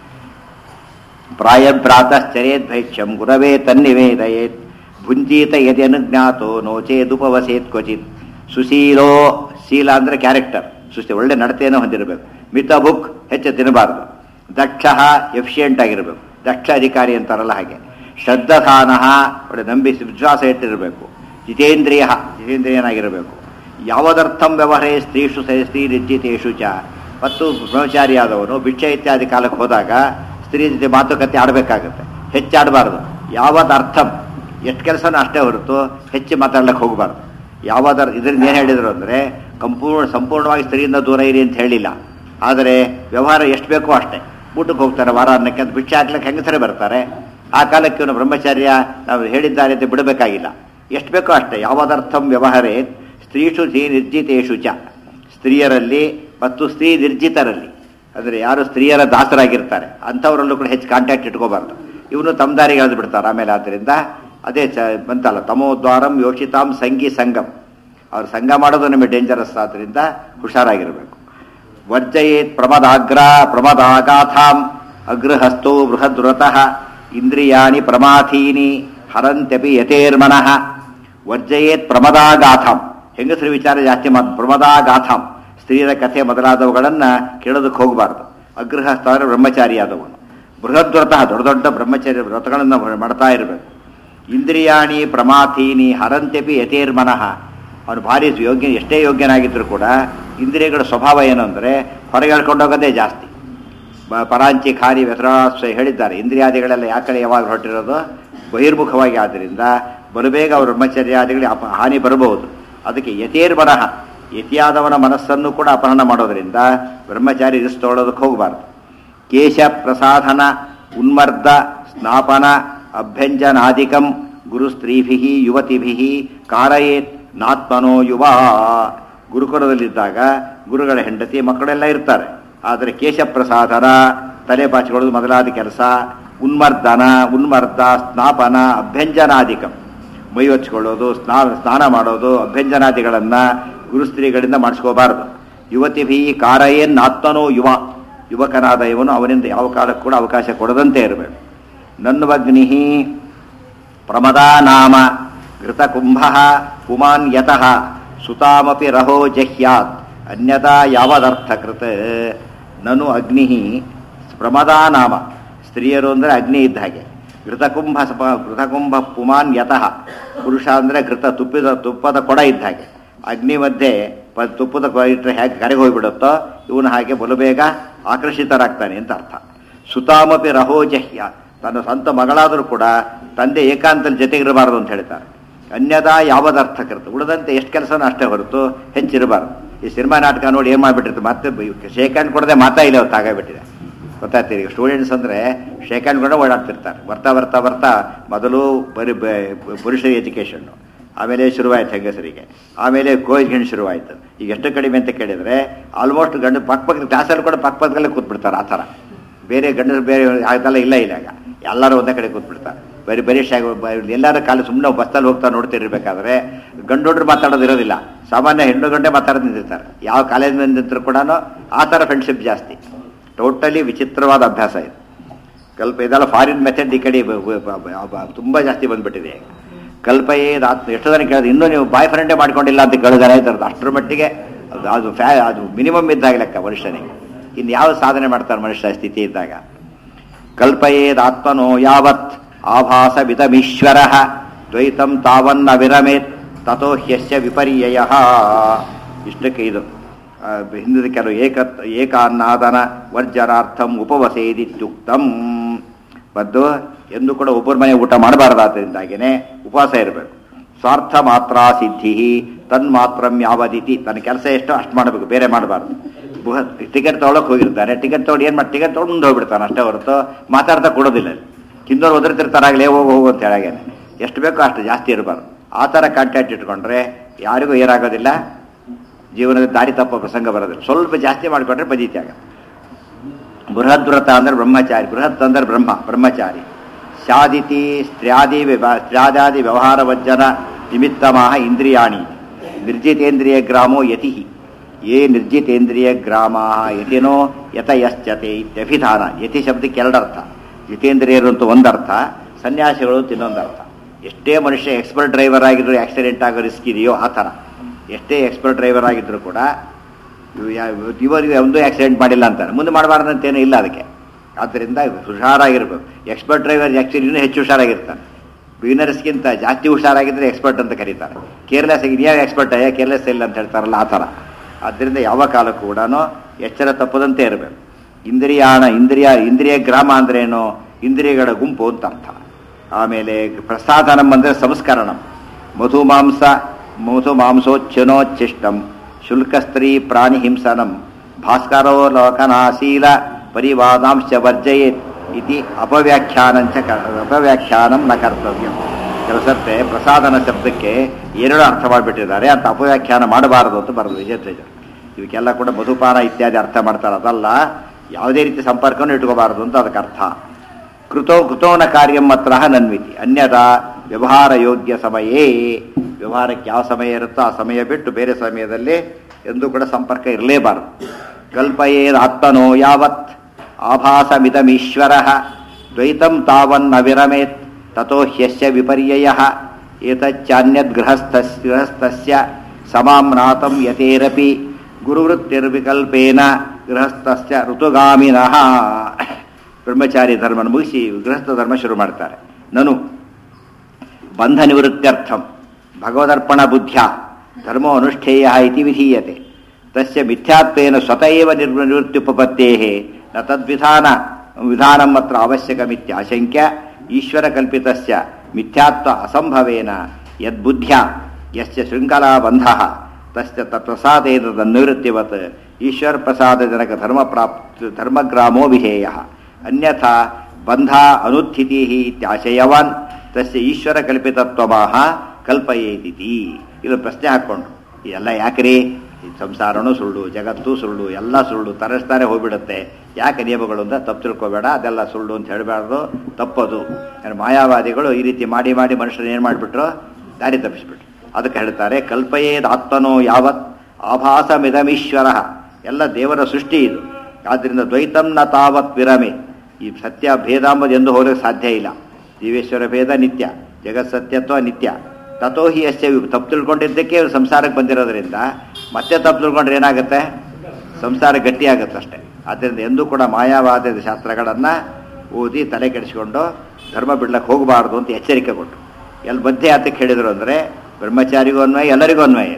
ಪ್ರಾಯಂ ಪ್ರಾತಶ್ಚರೇದ್ ಭೈಕ್ಷ್ಯಂ ಗುರವೇ ತನ್ನಿವೇದಯೇತ್ ಭುಂಜೀತ ಯದ್ಯನುಜ್ಞಾತೋ ನೋಚೇದುಪವಸೇತ್ ಕ್ವಚಿತ್. ಸುಶೀಲೋ, ಶೀಲ ಅಂದರೆ ಕ್ಯಾರೆಕ್ಟರ್, ಸುಶೀಲ ಒಳ್ಳೆ ನಡತೆಯನ್ನು ಹೊಂದಿರಬೇಕು. ಮಿತಭುಕ್, ಹೆಚ್ಚು ತಿನ್ನಬಾರ್ದು. ದಕ್ಷ, ಎಫಿಷಿಯೆಂಟ್ ಆಗಿರಬೇಕು, ದಕ್ಷ ಅಧಿಕಾರಿ ಅಂತಾರಲ್ಲ ಹಾಗೆ. ಶ್ರದ್ಧಾನ, ಒಳ್ಳೆ ನಂಬಿ ವಿಶ್ವಾಸ ಇಟ್ಟಿರಬೇಕು. ಜಿತೇಂದ್ರಿಯ, ಜಿತೇಂದ್ರಿಯನಾಗಿರಬೇಕು. ಯಾವದರ್ಥಂ ವ್ಯವಹರೇ ಸ್ತ್ರೀಷು ಸ್ತ್ರೀ ನಿರ್ಜಿತೇಷು ಚ. ಮತ್ತು ಬ್ರಹ್ಮಚಾರಿಯಾದವನು ಭಿಕ್ಷೆ ಇತ್ಯಾದಿ ಕಾಲಕ್ಕೆ ಹೋದಾಗ ಸ್ತ್ರೀ ಜೊತೆ ಮಾತುಕತೆ ಆಡಬೇಕಾಗುತ್ತೆ, ಹೆಚ್ಚಾಡಬಾರ್ದು. ಯಾವದರ್ಥಂ, ಎಷ್ಟು ಕೆಲಸನೂ ಅಷ್ಟೇ ಹೊರತು ಹೆಚ್ಚು ಮಾತಾಡ್ಲಿಕ್ಕೆ ಹೋಗಬಾರ್ದು. ಯಾವದರ್ ಇದರಿಂದ ಏನು ಹೇಳಿದರು ಅಂದರೆ ಸಂಪೂರ್ಣ ಸಂಪೂರ್ಣವಾಗಿ ಸ್ತ್ರೀಯಿಂದ ದೂರ ಇರಿ ಅಂತ ಹೇಳಿಲ್ಲ. ಆದರೆ ವ್ಯವಹಾರ ಎಷ್ಟು ಬೇಕೋ ಅಷ್ಟೇ. ಊಟಕ್ಕೆ ಹೋಗ್ತಾರೆ ವಾರ ಅನ್ನಕ್ಕೆ, ಅಂತ ಭಿಕ್ಷೆ ಹಾಕ್ಲಿಕ್ಕೆ ಹೆಂಗಸರೇ ಬರ್ತಾರೆ. ಆ ಕಾಲಕ್ಕೆ ಇವನು ಬ್ರಹ್ಮಚಾರ್ಯ ನಾವು ಹೇಳಿದ್ದಾರೆ ಅಂತ ಬಿಡಬೇಕಾಗಿಲ್ಲ, ಎಷ್ಟು ಬೇಕೋ ಅಷ್ಟೇ. ಯಾವದರ್ಥಂ ವ್ಯವಹಾರೇ ಸ್ತ್ರೀಷು ಸ್ತ್ರೀ ನಿರ್ಜಿತೇಷು ಚ, ಸ್ತ್ರೀಯರಲ್ಲಿ ಮತ್ತು ಸ್ತ್ರೀ ನಿರ್ಜಿತರಲ್ಲಿ, ಅಂದರೆ ಯಾರು ಸ್ತ್ರೀಯರ ದಾಸರಾಗಿರ್ತಾರೆ ಅಂಥವರಲ್ಲೂ ಕೂಡ ಹೆಚ್ಚು ಕಾಂಟ್ಯಾಕ್ಟ್ ಇಟ್ಕೋಬಾರ್ದು. ಇವನು ತಮ್ಮ ದಾರಿಗೆ ಎಳೆದು ಬಿಡ್ತಾರೆ ಆಮೇಲೆ. ಆದ್ದರಿಂದ ಅದೇ ಚ ಬಂತಲ್ಲ, ತಮೋದ್ವಾರಂ ಯೋಷಿತಾಂ ಸಂಗಿ ಸಂಗಮ್, ಅವ್ರು ಸಂಘ ಮಾಡೋದು ನಮಗೆ ಡೇಂಜರಸ್. ಆದ್ದರಿಂದ ಹುಷಾರಾಗಿರಬೇಕು. ವರ್ಜಯೇತ್ ಪ್ರಮದಾಗ್ರ ಪ್ರಮದಾಗಾಥಾಂ ಅಗ್ರಹಸ್ತೋ ಬೃಹದ್ವ್ರತಃ ಇಂದ್ರಿಯಾಣಿ ಪ್ರಮಾಥೀನಿ ಹರಂತ್ಯಪಿ ಯಥೇರ್ಮನಃ. ವರ್ಜಯೇತ್ ಪ್ರಮದಾಗಾಥಾಂ, ಹೆಂಗಸರ ವಿಚಾರ ಜಾಸ್ತಿ ಮಾತು. ಪ್ರಮದಾಗಾಥಾಂ, ಸ್ತ್ರೀಯರ ಕಥೆ ಮೊದಲಾದವುಗಳನ್ನು ಕೇಳೋದಕ್ಕೆ ಹೋಗಬಾರ್ದು. ಅಗ್ರಹಸ್ಥ ಅಂದರೆ ಬ್ರಹ್ಮಚಾರಿಯಾದವನು. ಬೃಹದ್ವ್ರತಃ, ದೊಡ್ಡ ದೊಡ್ಡ ಬ್ರಹ್ಮಚಾರಿ ವ್ರತಗಳನ್ನು ಮಾಡ್ತಾ ಇರಬೇಕು. ಇಂದ್ರಿಯಾಣಿ ಪ್ರಮಾಥೀನಿ ಹರಂತ್ಯಪಿ ಯಥೇರ್ಮನಃ, ಅವನು ಭಾರಿ ಯೋಗ್ಯ, ಎಷ್ಟೇ ಯೋಗ್ಯನಾಗಿದ್ದರೂ ಕೂಡ ಇಂದ್ರಿಯಗಳ ಸ್ವಭಾವ ಏನು ಅಂದರೆ ಹೊರಗೆ ಹೇಳ್ಕೊಂಡೋಗೋದೇ ಜಾಸ್ತಿ. ಪರಾಂಚಿ ಖಾರಿ ವ್ಯಸರಾಶ್ರಯ ಹೇಳಿದ್ದಾರೆ. ಇಂದ್ರಿಯಾದಿಗಳೆಲ್ಲ ಯಾವ ಕಡೆ ಯಾವಾಗ ಹೊರಟಿರೋದು ಬಹಿರ್ಮುಖವಾಗಿ. ಆದ್ದರಿಂದ ಬಲಬೇಗ ಅವರು ಬ್ರಹ್ಮಚರ್ಯಾದಿಗಳಿಗೆ ಅಪ ಹಾನಿ ಬರಬಹುದು. ಅದಕ್ಕೆ ಯಥೇರ್ಮನಃ, ಯತಿಯಾದವನ ಮನಸ್ಸನ್ನು ಕೂಡ ಅಪಹರಣ ಮಾಡೋದರಿಂದ ಬ್ರಹ್ಮಚಾರಿ ರಿಸ್ಕ್ ತೊಗೊಳೋದಕ್ಕೆ ಹೋಗಬಾರ್ದು. ಕೇಶ ಪ್ರಸಾಧನ ಉನ್ಮರ್ದ ಸ್ನಾಪನ ಅಭ್ಯಂಜನಾದಿಕಂ ಗುರುಸ್ತ್ರೀಭಿ ಯುವತಿಭಿ ಕಾರಯೇತ್ ನಾತ್ಮನೋ ಯುವ. ಗುರುಕುಲದಲ್ಲಿದ್ದಾಗ ಗುರುಗಳ ಹೆಂಡತಿ ಮಕ್ಕಳೆಲ್ಲ ಇರ್ತಾರೆ. ಆದರೆ ಕೇಶಪ್ರಸಾದನ, ತಲೆ ಬಾಚಿಕೊಳ್ಳೋದು ಮೊದಲಾದ ಕೆಲಸ, ಉನ್ಮರ್ದನ ಉನ್ಮರ್ದ ಸ್ನಾಪನ ಅಭ್ಯಂಜನಾದಿಕಂ, ಮೈ ಹೊಚ್ಕೊಳ್ಳೋದು, ಸ್ನಾ ಸ್ನಾನ ಮಾಡೋದು, ಅಭ್ಯಂಜನಾದಿಗಳನ್ನು ಗುರುಸ್ತ್ರೀಗಳಿಂದ ಮಾಡಿಸ್ಕೋಬಾರ್ದು. ಯುವತಿಭಿ ಕಾರಯೇನ್ ನಾತ್ಮನೋ ಯುವ, ಯುವಕನಾದ ಇವನು ಅವನಿಂದ ಯಾವ ಕಾಲಕ್ಕೂ ಕೂಡ ಅವಕಾಶ ಕೊಡದಂತೆ ಇರಬೇಕು. ನನ್ವಗ್ನಿ ಪ್ರಮದಾ ನಾಮ ಘೃತಕುಂಭ ಪುಮಾನ್ ಯತಃ ಸುತಾಮಪಿ ರಹೋ ಜಹ್ಯಾತ್ ಅನ್ಯತಾ ಯಾವದರ್ಥಕೃತ. ನನು ಅಗ್ನಿ ಪ್ರಮದಾ ನಾಮ, ಸ್ತ್ರೀಯರು ಅಂದರೆ ಅಗ್ನಿ ಇದ್ದ ಹಾಗೆ. ಘೃತಕುಂಭ ಘೃತಕುಂಭ ಪುಮಾನ್ ಯತಃ, ಪುರುಷ ಅಂದರೆ ಘೃತ ತುಪ್ಪಿದ ತುಪ್ಪದ ಕೊಡ ಇದ್ದ ಹಾಗೆ. ಅಗ್ನಿ ಮಧ್ಯೆ ಪ ತುಪ್ಪದ ಕೊಡ ಇಟ್ಟರೆ ಹೇಗೆ ಕರೆಗೆ ಹೋಗಿಬಿಡುತ್ತೋ ಇವನು ಹಾಗೆ ಬಲು ಬೇಗ ಆಕರ್ಷಿತರಾಗ್ತಾನೆ ಅಂತ ಅರ್ಥ. ಸುತಾಮಪಿ ರಹೋ ಜಹ್ಯ, ತನ್ನ ಸ್ವಂತ ಮಗಳಾದರೂ ಕೂಡ ತಂದೆ ಏಕಾಂತದ ಜೊತೆಗಿರಬಾರ್ದು ಅಂತ ಹೇಳ್ತಾರೆ. ಅನ್ಯದಾ ಯಾವದರ್ಥಕೃತ, ಉಳಿದಂತೆ ಎಷ್ಟು ಕೆಲಸನೂ ಅಷ್ಟೇ ಹೊರತು ಹೆಚ್ಚಿರಬಾರ್ದು. ಈ ಸಿನಿಮಾ ನಾಟಕ ನೋಡಿ ಏನು ಮಾಡಿಬಿಟ್ಟಿರ್ತು, ಮತ್ತೆ ಶೇಕ್ ಹ್ಯಾಂಡ್ ಕೊಡದೆ ಮಾತಾ ಇಲ್ಲ ಅವತ್ತು ಆಗಾಗ್ಬಿಟ್ಟಿದೆ. ಗೊತ್ತಾಗ್ತೀರಿ, ಸ್ಟೂಡೆಂಟ್ಸ್ ಅಂದರೆ ಶೇಕ್ ಹ್ಯಾಂಡ್ ಕೂಡ ಓಡಾಡ್ತಿರ್ತಾರೆ. ಬರ್ತಾ ಬರ್ತಾ ಬರ್ತಾ ಮೊದಲು ಬರೀ ಪುರುಷರ ಎಜುಕೇಷನ್ನು, ಆಮೇಲೆ ಶುರುವಾಯಿತು ಹೆಂಗಸರಿಗೆ, ಆಮೇಲೆ ಕೋಯ್ ಗಂಡು ಶುರುವಾಯಿತು. ಈಗ ಎಷ್ಟು ಕಡಿಮೆ ಅಂತ ಕೇಳಿದರೆ ಆಲ್ಮೋಸ್ಟ್ ಗಂಡು ಪಕ್ಕ ಪಕ್ಕದ ಕ್ಲಾಸಲ್ಲಿ ಕೂಡ ಪಕ್ಕ ಪಕ್ಕದಲ್ಲೇ ಕೂತ್ಬಿಡ್ತಾರೆ. ಆ ಥರ ಬೇರೆ ಗಂಡರು ಬೇರೆ ಅದೆಲ್ಲ ಇಲ್ಲ ಇಲ್ಲ. ಈಗ ಎಲ್ಲರೂ ಒಂದೇ ಕಡೆ ಕೂತ್ಬಿಡ್ತಾರೆ. ಬರೀ ಬರೀ ಶಾಗ ಎಲ್ಲರ ಕಾಲ ಸುಮ್ಮನೆ ಬಸ್ಸಲ್ಲಿ ಹೋಗ್ತಾ ನೋಡ್ತಿರ್ಬೇಕಾದ್ರೆ ಗಂಡು ಹುಡ್ರು ಮಾತಾಡೋದು ಇರೋದಿಲ್ಲ. ಸಾಮಾನ್ಯ ಹೆಣ್ಣು ಗಂಡೆ ಮಾತಾಡೋದು ನಿಂತಿರ್ತಾರೆ. ಯಾವ ಕಾಲೇಜಿನಲ್ಲಿ ನಿಂತರೂ ಕೂಡ ಆ ಥರ ಫ್ರೆಂಡ್ಶಿಪ್ ಜಾಸ್ತಿ. ಟೋಟಲಿ ವಿಚಿತ್ರವಾದ ಅಭ್ಯಾಸ ಇದು. ಸ್ವಲ್ಪ ಇದೆಲ್ಲ ಫಾರಿನ್ ಮೆಥಡ್ ಈ ಕಡೆ ತುಂಬ ಜಾಸ್ತಿ ಬಂದ್ಬಿಟ್ಟಿದೆ. ಕಲ್ಪಯೇದ್ ಆತ್ಮ ಎಷ್ಟು ಜನ ಕೇಳಿದ್ರೆ ಇನ್ನೂ ನೀವು ಬಾಯ್ ಫ್ರೆಂಡೇ ಮಾಡ್ಕೊಂಡಿಲ್ಲ ಅಂತ ಕೇಳಿದಾರೆ ಇದ್ರದ್ದು ಅಷ್ಟರ ಮಟ್ಟಿಗೆ ಅದು ಅದು ಫ್ಯಾ ಅದು ಮಿನಿಮಮ್ ಇದ್ದಾಗ ಲೆಕ್ಕ ಮನುಷ್ಯನಿಗೆ. ಇನ್ನು ಯಾವ ಸಾಧನೆ ಮಾಡ್ತಾರೆ ಮನುಷ್ಯ ಸ್ಥಿತಿ ಇದ್ದಾಗ. ಕಲ್ಪಯೇದ್ ಆತ್ಮನೋ ಯಾವತ್ ಆಭಾಸ ವಿತಮೀಶ್ವರ ದ್ವೈತಂ ತಾವನ್ನ ವಿರಮೇತ್ ತಥೋ ಹ್ಯಸ್ಯ ವಿಪರ್ಯಯ. ಇಷ್ಟಕ್ಕೆ ಇದು ಹಿಂದಿನ ಕೆಲವು ಏಕ ಏಕಾನ್ನಾದನ ವರ್ಜನಾರ್ಥಂ ಉಪವಸೇದಿತ್ಯುಕ್ತಂ. ಮತ್ತು ಎಂದು ಕೂಡ ಒಬ್ಬರ ಮನೆ ಊಟ ಮಾಡಬಾರ್ದಾದ್ದರಿಂದಾಗಿಯೇ ಉಪವಾಸ ಇರಬೇಕು. ಸ್ವಾರ್ಥ ಮಾತ್ರ ಸಿದ್ಧಿ ತನ್ಮಾತ್ರಂ ಯಾವದಿತಿ. ತನ್ನ ಕೆಲಸ ಎಷ್ಟೋ ಅಷ್ಟು ಮಾಡಬೇಕು, ಬೇರೆ ಮಾಡಬಾರ್ದು. ಟಿಕೆಟ್ ತೊಗೊಳಕ್ಕೆ ಹೋಗಿರ್ತಾರೆ, ಟಿಕೆಟ್ ತೊಗೊಂಡು ಏನು ಮಾಡಿ ಟಿಕೆಟ್ ತೊಗೊಂಡು ಮುಂದೆ ಹೋಗ್ಬಿಡ್ತಾನೆ ಅಷ್ಟೇ ಹೊರತು ಮಾತಾಡ್ತಾ ಕೊಡೋದಿಲ್ಲ. ಕಿಂದವ್ರು ಒದರ್ತಿರ್ತಾರಾಗಲೇ ಹೋಗು ಹೋಗು ಅಂತ ಹೇಳಾಗೇನೆ. ಎಷ್ಟು ಬೇಕೋ ಅಷ್ಟು ಜಾಸ್ತಿ ಇರಬಾರ್ದು. ಆ ಥರ ಕಾಂಟ್ಯಾಕ್ಟ್ ಇಟ್ಕೊಂಡ್ರೆ ಯಾರಿಗೂ ಏನಾಗೋದಿಲ್ಲ, ಜೀವನದ ದಾರಿ ತಪ್ಪೋ ಪ್ರಸಂಗ ಬರೋದಿಲ್ಲ. ಸ್ವಲ್ಪ ಜಾಸ್ತಿ ಮಾಡಿಕೊಂಡ್ರೆ ಪದೀತಿ ಆಗ. ಬೃಹದ್ವ್ರತ ಅಂದ್ರೆ ಬ್ರಹ್ಮಚಾರಿ, ಬೃಹತ್ ಅಂದ್ರೆ ಬ್ರಹ್ಮ ಬ್ರಹ್ಮಚಾರಿ. ಸ್ಯಾದಿತಿ ಸ್ತ್ರ್ಯಾದಿ ವ್ಯವ ಸ್ತ್ರ್ಯಾದಾದಿ ವ್ಯವಹಾರ ವಜ್ಜನ ನಿಮಿತ್ತಮಾಹ ಇಂದ್ರಿಯಾಣಿ ನಿರ್ಜಿತೇಂದ್ರಿಯ ಗ್ರಾಮೋ ಯತಿ. ಯೇ ನಿರ್ಜಿತೇಂದ್ರಿಯ ಗ್ರಾಮ ಯತಿನೋ ಯತ ಯಶ್ಚತೆ ಇತ್ಯಭಿಧಾನ. ಯತಿ ಶಬ್ದಕ್ಕೆ ಎರಡರ್ಥ. ಜಿತೇಂದ್ರಿಯರು ಅಂತ ಒಂದರ್ಥ, ಸನ್ಯಾಸಿಗಳು ಅಂತ ಇನ್ನೊಂದರ್ಥ. ಎಷ್ಟೇ ಮನುಷ್ಯ ಎಕ್ಸ್ಪರ್ಟ್ ಡ್ರೈವರ್ ಆಗಿದ್ರು ಆಕ್ಸಿಡೆಂಟ್ ಆಗೋ ರಿಸ್ಕ್ ಇದೆಯೋ ಆ ಥರ. ಎಷ್ಟೇ ಎಕ್ಸ್ಪರ್ಟ್ ಡ್ರೈವರ್ ಆಗಿದ್ರು ಕೂಡ ಇವರಿಗೆ ಒಂದು ಆಕ್ಸಿಡೆಂಟ್ ಮಾಡಿಲ್ಲ ಅಂತಾರೆ, ಮುಂದೆ ಮಾಡಬಾರ್ದಂತೇನೂ ಇಲ್ಲ ಅದಕ್ಕೆ. ಆದ್ದರಿಂದ ಹುಷಾರಾಗಿರ್ಬೇಕು. ಎಕ್ಸ್ಪರ್ಟ್ ಡ್ರೈವರ್ ಆ್ಯಕ್ಚುಲಿ ಇನ್ನೂ ಹೆಚ್ಚು ಹುಷಾರಾಗಿರ್ತಾನೆ. ಬಿಗಿನರ್ಸ್ಗಿಂತ ಜಾಸ್ತಿ ಹುಷಾರಾಗಿದ್ದರೆ ಎಕ್ಸ್ಪರ್ಟ್ ಅಂತ ಕರೀತಾರೆ. ಕೇರ್ಲೆಸ್ ಆಗಿ ಯಾವ ಎಕ್ಸ್ಪರ್ಟ್ ಅಯ್ಯ ಕೇರ್ಲೆಸ್ ಇಲ್ಲ ಅಂತ ಹೇಳ್ತಾರಲ್ಲ ಆ ಥರ. ಆದ್ದರಿಂದ ಯಾವ ಕಾಲಕ್ಕೂ ಕೂಡ ಎಚ್ಚರ ತಪ್ಪದಂತೆ ಇರಬೇಕು. ಇಂದ್ರಿಯಾಣ ಇಂದ್ರಿಯ ಇಂದ್ರಿಯ ಗ್ರಾಮ ಅಂದ್ರೇನು, ಇಂದ್ರಿಯಗಳ ಗುಂಪು ಅಂತ ಅರ್ಥ. ಆಮೇಲೆ ಪ್ರಸಾದನಂ ಅಂದರೆ ಸಂಸ್ಕರಣಂ. ಮಧುಮಾಂಸ ಮಧುಮಾಂಸೋಚ್ಛನೋಚ್ಛಿಷ್ಟಂ ಶುಲ್ಕಸ್ತ್ರೀ ಪ್ರಾಣಿ ಹಿಂಸನಂ ಭಾಸ್ಕರೋ ಲೋಕನಾಶೀಲ ಪರಿವಾದಾಂಶ ವರ್ಜಯೇತ್ ಇತಿ ಅಪವ್ಯಾಖ್ಯಾನಂಚ ಅಪವ್ಯಾಖ್ಯಾನಂ ನ ಕರ್ತವ್ಯಂ. ಕೆಲಸತ್ತೆ ಪ್ರಸಾದನ ಶಬ್ದಕ್ಕೆ ಎರಡು ಅರ್ಥ ಮಾಡಿಬಿಟ್ಟಿದ್ದಾರೆ, ಅಂತ ಅಪವ್ಯಾಖ್ಯಾನ ಮಾಡಬಾರದು ಅಂತ ಬರೋದು ವಿಜಯಧ್ವಜರು. ಇವಕ್ಕೆಲ್ಲ ಕೂಡ ಮಧುಪಾನ ಇತ್ಯಾದಿ ಅರ್ಥ ಮಾಡ್ತಾರೆ. ಅದಲ್ಲ, ಯಾವುದೇ ರೀತಿ ಸಂಪರ್ಕವನ್ನು ಇಟ್ಕೋಬಾರದು ಅಂತ ಅದಕ್ಕೆ ಅರ್ಥ. ಕೃತೋ ಕೃತೋನ ಕಾರ್ಯಂ ಮಾತ್ರ ನನ್ವಿತಿ ಅನ್ಯದಾ ವ್ಯವಹಾರ ಯೋಗ್ಯ ಸಮಯೇ. ವ್ಯವಹಾರಕ್ಕೆ ಯಾವ ಸಮಯ ಇರುತ್ತೋ ಆ ಸಮಯ ಬಿಟ್ಟು ಬೇರೆ ಸಮಯದಲ್ಲಿ ಎಂದೂ ಕೂಡ ಸಂಪರ್ಕ ಇರಲೇಬಾರದು. ಕಲ್ಪಯೇದ್ ಆತ್ಮನೋ ಯಾವತ್ ಆಭಾಸಮಿದಮೀಶ್ವರ ದ್ವೈತಂ ತಾವನ್ನ ವಿರಮೇತ್ ತಥೋ ಹ್ಯಸ್ಯ ವಿಪರ್ಯಯ. ಏತಚ್ಚಾನ್ಯದ್ ಗೃಹಸ್ಥಸ್ಯ ಗೃಹಸ್ಥಸ್ಯ ಸಮಾಮ್ನಾತಂ ಯತೇರಪಿ ಗುರುವೃತ್ತಿರ್ವಿಕಲ್ಪೇನ ಗೃಹಸ್ಥಸ್ಯ ಋತುಗಾಮಿನಃ. ಬ್ರಹ್ಮಚಾರಿ ಧರ್ಮನ ಮುಗಿಸಿ ಗೃಹಸ್ಥ ಧರ್ಮ ಶುರು ಮಾಡ್ತಾರೆ. ನನು ಬಂಧ ನಿವೃತ್ತ್ಯರ್ಥಂ ಭಗವದರ್ಪಣ ಬುದ್ಧ್ಯ ಧರ್ಮೋ ಅನುಷ್ಠೇಯ ಇತಿ ವಿಧೀಯತೆ. ತಸ್ಯ ಮಿಥ್ಯಾತ್ವೇನ ಸ್ವತಃ ನಿವೃತ್ತ್ಯುಪಪತ್ತೇಃ ನ ತದ್ವಿಧಾನ ವಿಧಾನಂ ಮಾತ್ರ ಅವಶ್ಯಕಮಿತ್ಯಾಶಂಕ್ಯ ಈಶ್ವರ ಕಲ್ಪಿತಸ್ಯ ಮಿಥ್ಯಾತ್ವ ಅಸಂಭವೇನ ಯದ್ಬುದ್ಧ್ಯ ಯಸ್ಯ ಶೃಂಖಲಾ ಬಂಧಃ ತಸ್ಯ ತತ್ಪ್ರಸಾದೇನ ತನ್ನಿವೃತ್ತಿವತ್ ಈಶ್ವರ ಪ್ರಸಾದಜನಕ ಧರ್ಮ ಪ್ರಾಪ್ತಿ ಧರ್ಮಗ್ರಾಮೋ ವಿಧೇಯಃ. ಅನ್ಯಥಾ ಬಂಧ ಅನುತ್ಥಿತಿ ಇತ್ಯಾಶಯವಾನ್ ತಸ್ಯ ಈಶ್ವರ ಕಲ್ಪಿತತ್ವಮಾಹ ಕಲ್ಪಯೇದಿತಿ. ಇದು ಪ್ರಶ್ನೆ ಹಾಕ್ಕೊಂಡ್ರು, ಇದೆಲ್ಲ ಯಾಕ್ರಿ, ಸಂಸಾರನೂ ಸುಳ್ಳು, ಜಗತ್ತು ಸುಳ್ಳು, ಎಲ್ಲ ಸುಳ್ಳು, ತರಿಸ್ತಾನೆ ಹೋಗ್ಬಿಡುತ್ತೆ, ಯಾಕೆ ನಿಯಮಗಳು ಅಂತ ತಪ್ಪು ತಿಳ್ಕೊಬೇಡ, ಅದೆಲ್ಲ ಸುಳ್ಳು ಅಂತ ಹೇಳಬಾರ್ದು, ತಪ್ಪದು. ಮಾಯಾವಾದಿಗಳು ಈ ರೀತಿ ಮಾಡಿ ಮಾಡಿ ಮನುಷ್ಯರು ಏನು ಮಾಡಿಬಿಟ್ರು, ದಾರಿ ತಪ್ಪಿಸ್ಬಿಟ್ರು. ಅದಕ್ಕೆ ಹೇಳ್ತಾರೆ ಕಲ್ಪಯೇದ್ ಆತ್ಮನೋ ಯಾವತ್ ಆಭಾಸಮಿದಮೀಶ್ವರ. ಎಲ್ಲ ದೇವರ ಸೃಷ್ಟಿ ಇದು. ಆದ್ದರಿಂದ ದ್ವೈತಂ ನ ತಾವತ್ ವಿರಮೆ. ಈ ಸತ್ಯ ಭೇದ ಅಂಬುದು ಎಂದು ಹೋಗಲಿಕ್ಕೆ ಸಾಧ್ಯ ಇಲ್ಲ. ಜೀವೇಶ್ವರ ಭೇದ ನಿತ್ಯ, ಜಗತ್ ಸತ್ಯತ್ವ ನಿತ್ಯ. ತಥೋ ಹಿ ಅಷ್ಟೇ ತಪ್ಪು ತಿಳ್ಕೊಂಡಿದ್ದಕ್ಕೆ ಸಂಸಾರಕ್ಕೆ ಬಂದಿರೋದ್ರಿಂದ ಮತ್ತೆ ತಪ್ಪು ತಿಳ್ಕೊಂಡ್ರೆ ಏನಾಗುತ್ತೆ, ಸಂಸಾರ ಗಟ್ಟಿಯಾಗುತ್ತೆ ಅಷ್ಟೇ. ಆದ್ದರಿಂದ ಎಂದೂ ಕೂಡ ಮಾಯಾವಾದದ ಶಾಸ್ತ್ರಗಳನ್ನು ಓದಿ ತಲೆ ಕೆಡಿಸಿಕೊಂಡು ಧರ್ಮ ಬಿಡ್ಲಕ್ಕೆ ಹೋಗಬಾರ್ದು ಅಂತ ಎಚ್ಚರಿಕೆ ಕೊಟ್ಟರು. ಎಲ್ಲಿ ಬದ್ಧೆ ಆತಕ್ಕೆ ಹೇಳಿದರು ಅಂದರೆ ಬ್ರಹ್ಮಚಾರಿಗೂ ಅನ್ವಯ, ಎಲ್ಲರಿಗೂ ಅನ್ವಯ.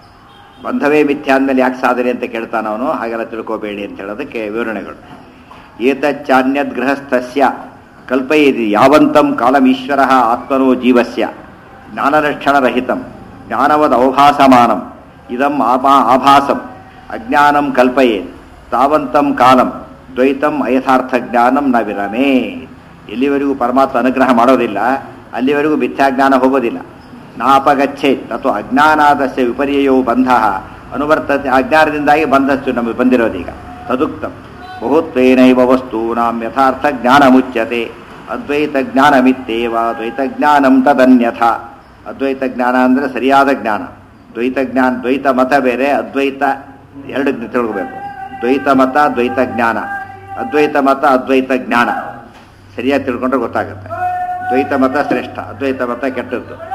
ಬಂಧವೇ ಮಿಥ್ಯಾ ಅಂದಮೇಲೆ ಯಾಕೆ ಸಾಧನೆ ಅಂತ ಕೇಳ್ತಾನವನು, ಹಾಗೆಲ್ಲ ತಿಳ್ಕೋಬೇಡಿ ಅಂತ ಹೇಳೋದಕ್ಕೆ ವಿವರಣೆಗಳು. ಏತಚ್ಚಾನ್ಯದ್ ಗೃಹಸ್ಥಸ್ಯ ಕಲ್ಪಯೇದಿ ಯಾವಂತಂ ಕಾಲಮೀಶ್ವರ ಆತ್ಮನೋ ಜೀವಸ್ಯ ಜ್ಞಾನಲಕ್ಷಣರಹಿತಂ ಜ್ಞಾನವದ್ ಅವಭಾಸಮಾನಂ ಇದಂ ಆಭಾ ಆಭಾಸಂ ಅಜ್ಞಾನಂ ಕಲ್ಪಯೇತ್ ತಾವಂತಂ ಕಾಲಂ ದ್ವೈತಂ ಅಯಥಾರ್ಥ ಜ್ಞಾನಂ ನ ವಿರಮೇ. ಎಲ್ಲಿವರೆಗೂ ಪರಮಾತ್ಮ ಅನುಗ್ರಹ ಮಾಡೋದಿಲ್ಲ ಅಲ್ಲಿವರೆಗೂ ಮಿಥ್ಯಾಜ್ಞಾನ ಹೋಗೋದಿಲ್ಲ. ನಾಪಗಚ್ಚೇತ್ ಅಥವಾ ಅಜ್ಞಾನಾದಸ್ಯ ವಿಪರ್ಯಯೋ ಬಂಧ ಅನುವರ್ತತೆ. ಅಜ್ಞಾನದಿಂದಾಗಿ ಬಂಧಸ್ತು ನಮಗೆ ಬಂದಿರೋದೀಗ. ತದುಕ್ತಂ ಬಹುತ್ವೇನೈವ ವಸ್ತೂನಾಂ ಯಥಾರ್ಥ ಜ್ಞಾನ ಮುಚ್ಯತೆ ಅದ್ವೈತ ಜ್ಞಾನಮಿತ್ತೇವ ದ್ವೈತ ಜ್ಞಾನಂ ತದನ್ಯಥ. ಅದ್ವೈತ ಜ್ಞಾನ ಅಂದರೆ ಸರಿಯಾದ ಜ್ಞಾನ. ದ್ವೈತ ಜ್ಞಾನ, ದ್ವೈತ ಮತ ಬೇರೆ, ಅದ್ವೈತ ಎರಡು ತಿಳ್ಕೋಬೇಕು. ದ್ವೈತ ಮತ ದ್ವೈತ ಜ್ಞಾನ, ಅದ್ವೈತ ಮತ ಅದ್ವೈತ ಜ್ಞಾನ ಸರಿಯಾಗಿ ತಿಳ್ಕೊಂಡ್ರೆ ಗೊತ್ತಾಗುತ್ತೆ. ದ್ವೈತ ಮತ ಶ್ರೇಷ್ಠ, ಅದ್ವೈತ ಮತ ಕೆಟ್ಟದ್ದು.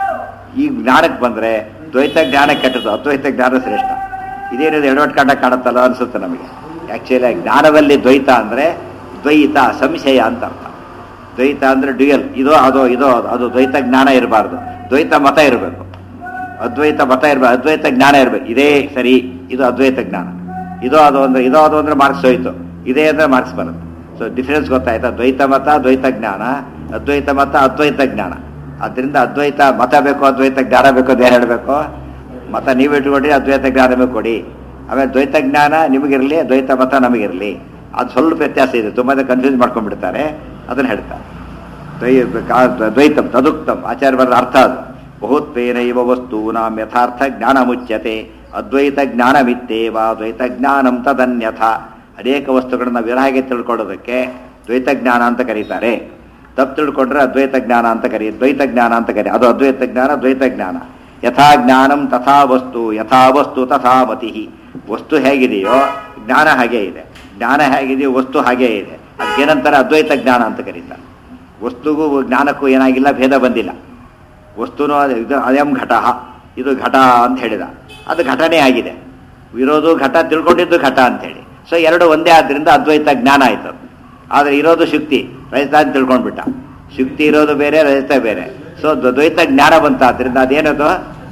ಈ ಜ್ಞಾನಕ್ಕೆ ಬಂದರೆ ದ್ವೈತ ಜ್ಞಾನ ಕೆಟ್ಟದ್ದು, ಅದ್ವೈತ ಜ್ಞಾನ ಶ್ರೇಷ್ಠ. ಇದೇನಿದೆ ಎಡವಟ್ ಕಂಡ ಕಾಣುತ್ತಲ್ಲ ಅನಿಸುತ್ತೆ ನಮಗೆ. ಆ್ಯಕ್ಚುಲಿ ಜ್ಞಾನದಲ್ಲಿ ದ್ವೈತ ಅಂದರೆ ದ್ವೈತ ಸಂಶಯ ಅಂತ ಅರ್ಥ. ದ್ವೈತ ಅಂದರೆ ಡ್ಯುಯಲ್, ಇದೋ ಅದೋ ಇದೋ ಅದು ಅದು ದ್ವೈತ ಜ್ಞಾನ ಇರಬಾರ್ದು, ದ್ವೈತ ಮತ ಇರಬೇಕು. ಅದ್ವೈತ ಮತ ಇರಬೇಕು, ಅದ್ವೈತ ಜ್ಞಾನ ಇರಬೇಕು. ಇದೇ ಸರಿ, ಇದು ಅದ್ವೈತ ಜ್ಞಾನ. ಇದೋ ಅದು ಅಂದರೆ ಇದೋ ಅದು ಅಂದರೆ ಮಾರ್ಕ್ಸ್ ಹೋಯ್ತು, ಇದೇ ಅಂದರೆ ಮಾರ್ಕ್ಸ್ ಬರುತ್ತೆ. ಸೊ ಡಿಫ್ರೆನ್ಸ್ ಗೊತ್ತಾಯ್ತಾ? ದ್ವೈತ ಮತ ದ್ವೈತ ಜ್ಞಾನ, ಅದ್ವೈತ ಮತ ಅದ್ವೈತ ಜ್ಞಾನ. ಆದ್ದರಿಂದ ಅದ್ವೈತ ಮತ ಬೇಕು, ಅದ್ವೈತ ಜ್ಞಾನ ಬೇಕು, ಅದೇ ಹೇಳಬೇಕು. ಮತ ನೀವು ಇಟ್ಕೊಡಿ, ಅದ್ವೈತ ಜ್ಞಾನ ಬೇಕು ಕೊಡಿ. ಆಮೇಲೆ ದ್ವೈತ ಜ್ಞಾನ ನಿಮಗಿರಲಿ, ದ್ವೈತ ಮತ ನಮಗಿರಲಿ. ಅದು ಸ್ವಲ್ಪ ವ್ಯತ್ಯಾಸ ಇದೆ, ತುಂಬ ಕನ್ಫ್ಯೂಸ್ ಮಾಡ್ಕೊಂಡ್ಬಿಡ್ತಾರೆ. ಅದನ್ನು ಹೇಳ್ತಾರೆ ದ್ವೈ ದ್ವೈತಂ ತದುಕ್ತಂ ಆಚಾರ್ಯ ಬರೆದ ಅರ್ಥ ಅದು. ಬಹುತ್ವೇನ ಇವ ವಸ್ತೂನಾಂ ಯಥಾರ್ಥ ಜ್ಞಾನ ಮುಚ್ಯತೆ ಅದ್ವೈತ ಜ್ಞಾನವಿತ್ತೇವ ದ್ವೈತ ಜ್ಞಾನಂ ತದನ್ಯಥ. ಅನೇಕ ವಸ್ತುಗಳನ್ನ ವಿರಾಗೆ ತಿಳ್ಕೊಳ್ಳೋದಕ್ಕೆ ದ್ವೈತ ಜ್ಞಾನ ಅಂತ ಕರೀತಾರೆ. ತಪ್ಪು ತಿಳ್ಕೊಂಡ್ರೆ ಅದ್ವೈತ ಜ್ಞಾನ ಅಂತ ಕರಿ ದ್ವೈತ ಜ್ಞಾನ ಅಂತ ಕರಿ ಅದು ಅದ್ವೈತ ಜ್ಞಾನ, ದ್ವೈತ ಜ್ಞಾನ. ಯಥಾ ಜ್ಞಾನಂ ತಥಾ ವಸ್ತು, ಯಥಾ ವಸ್ತು ತಥಾ ಮತಿ. ವಸ್ತು ಹೇಗಿದೆಯೋ ಜ್ಞಾನ ಹಾಗೇ ಇದೆ, ಜ್ಞಾನ ಹೇಗಿದೆಯೋ ವಸ್ತು ಹಾಗೇ ಇದೆ. ಅದಕ್ಕೇನಂತಾರೆ ಅದ್ವೈತ ಜ್ಞಾನ ಅಂತ ಕರೀತಾರೆ. ವಸ್ತುಗೂ ಜ್ಞಾನಕ್ಕೂ ಏನಾಗಿಲ್ಲ, ಭೇದ ಬಂದಿಲ್ಲ. ವಸ್ತುನೂ ಇದು ಅಯಂ ಘಟ, ಇದು ಘಟ ಅಂತ ಹೇಳಿದ, ಅದು ಘಟನೆ ಆಗಿದೆ. ಇರೋದು ಘಟ, ತಿಳ್ಕೊಂಡಿದ್ದು ಘಟ ಅಂತೇಳಿ. ಸೊ ಎರಡು ಒಂದೇ ಆದ್ದರಿಂದ ಅದ್ವೈತ ಜ್ಞಾನ ಆಯಿತು. ಆದರೆ ಇರೋದು ಶುಕ್ತಿ, ರಜತ ಅಂತ ತಿಳ್ಕೊಂಡ್ಬಿಟ್ಟ. ಶುಕ್ತಿ ಇರೋದು ಬೇರೆ, ರಜತ ಬೇರೆ. ಸೊ ದ್ವೈತ ಜ್ಞಾನ ಬಂತ, ಆದ್ದರಿಂದ ಅದೇನದು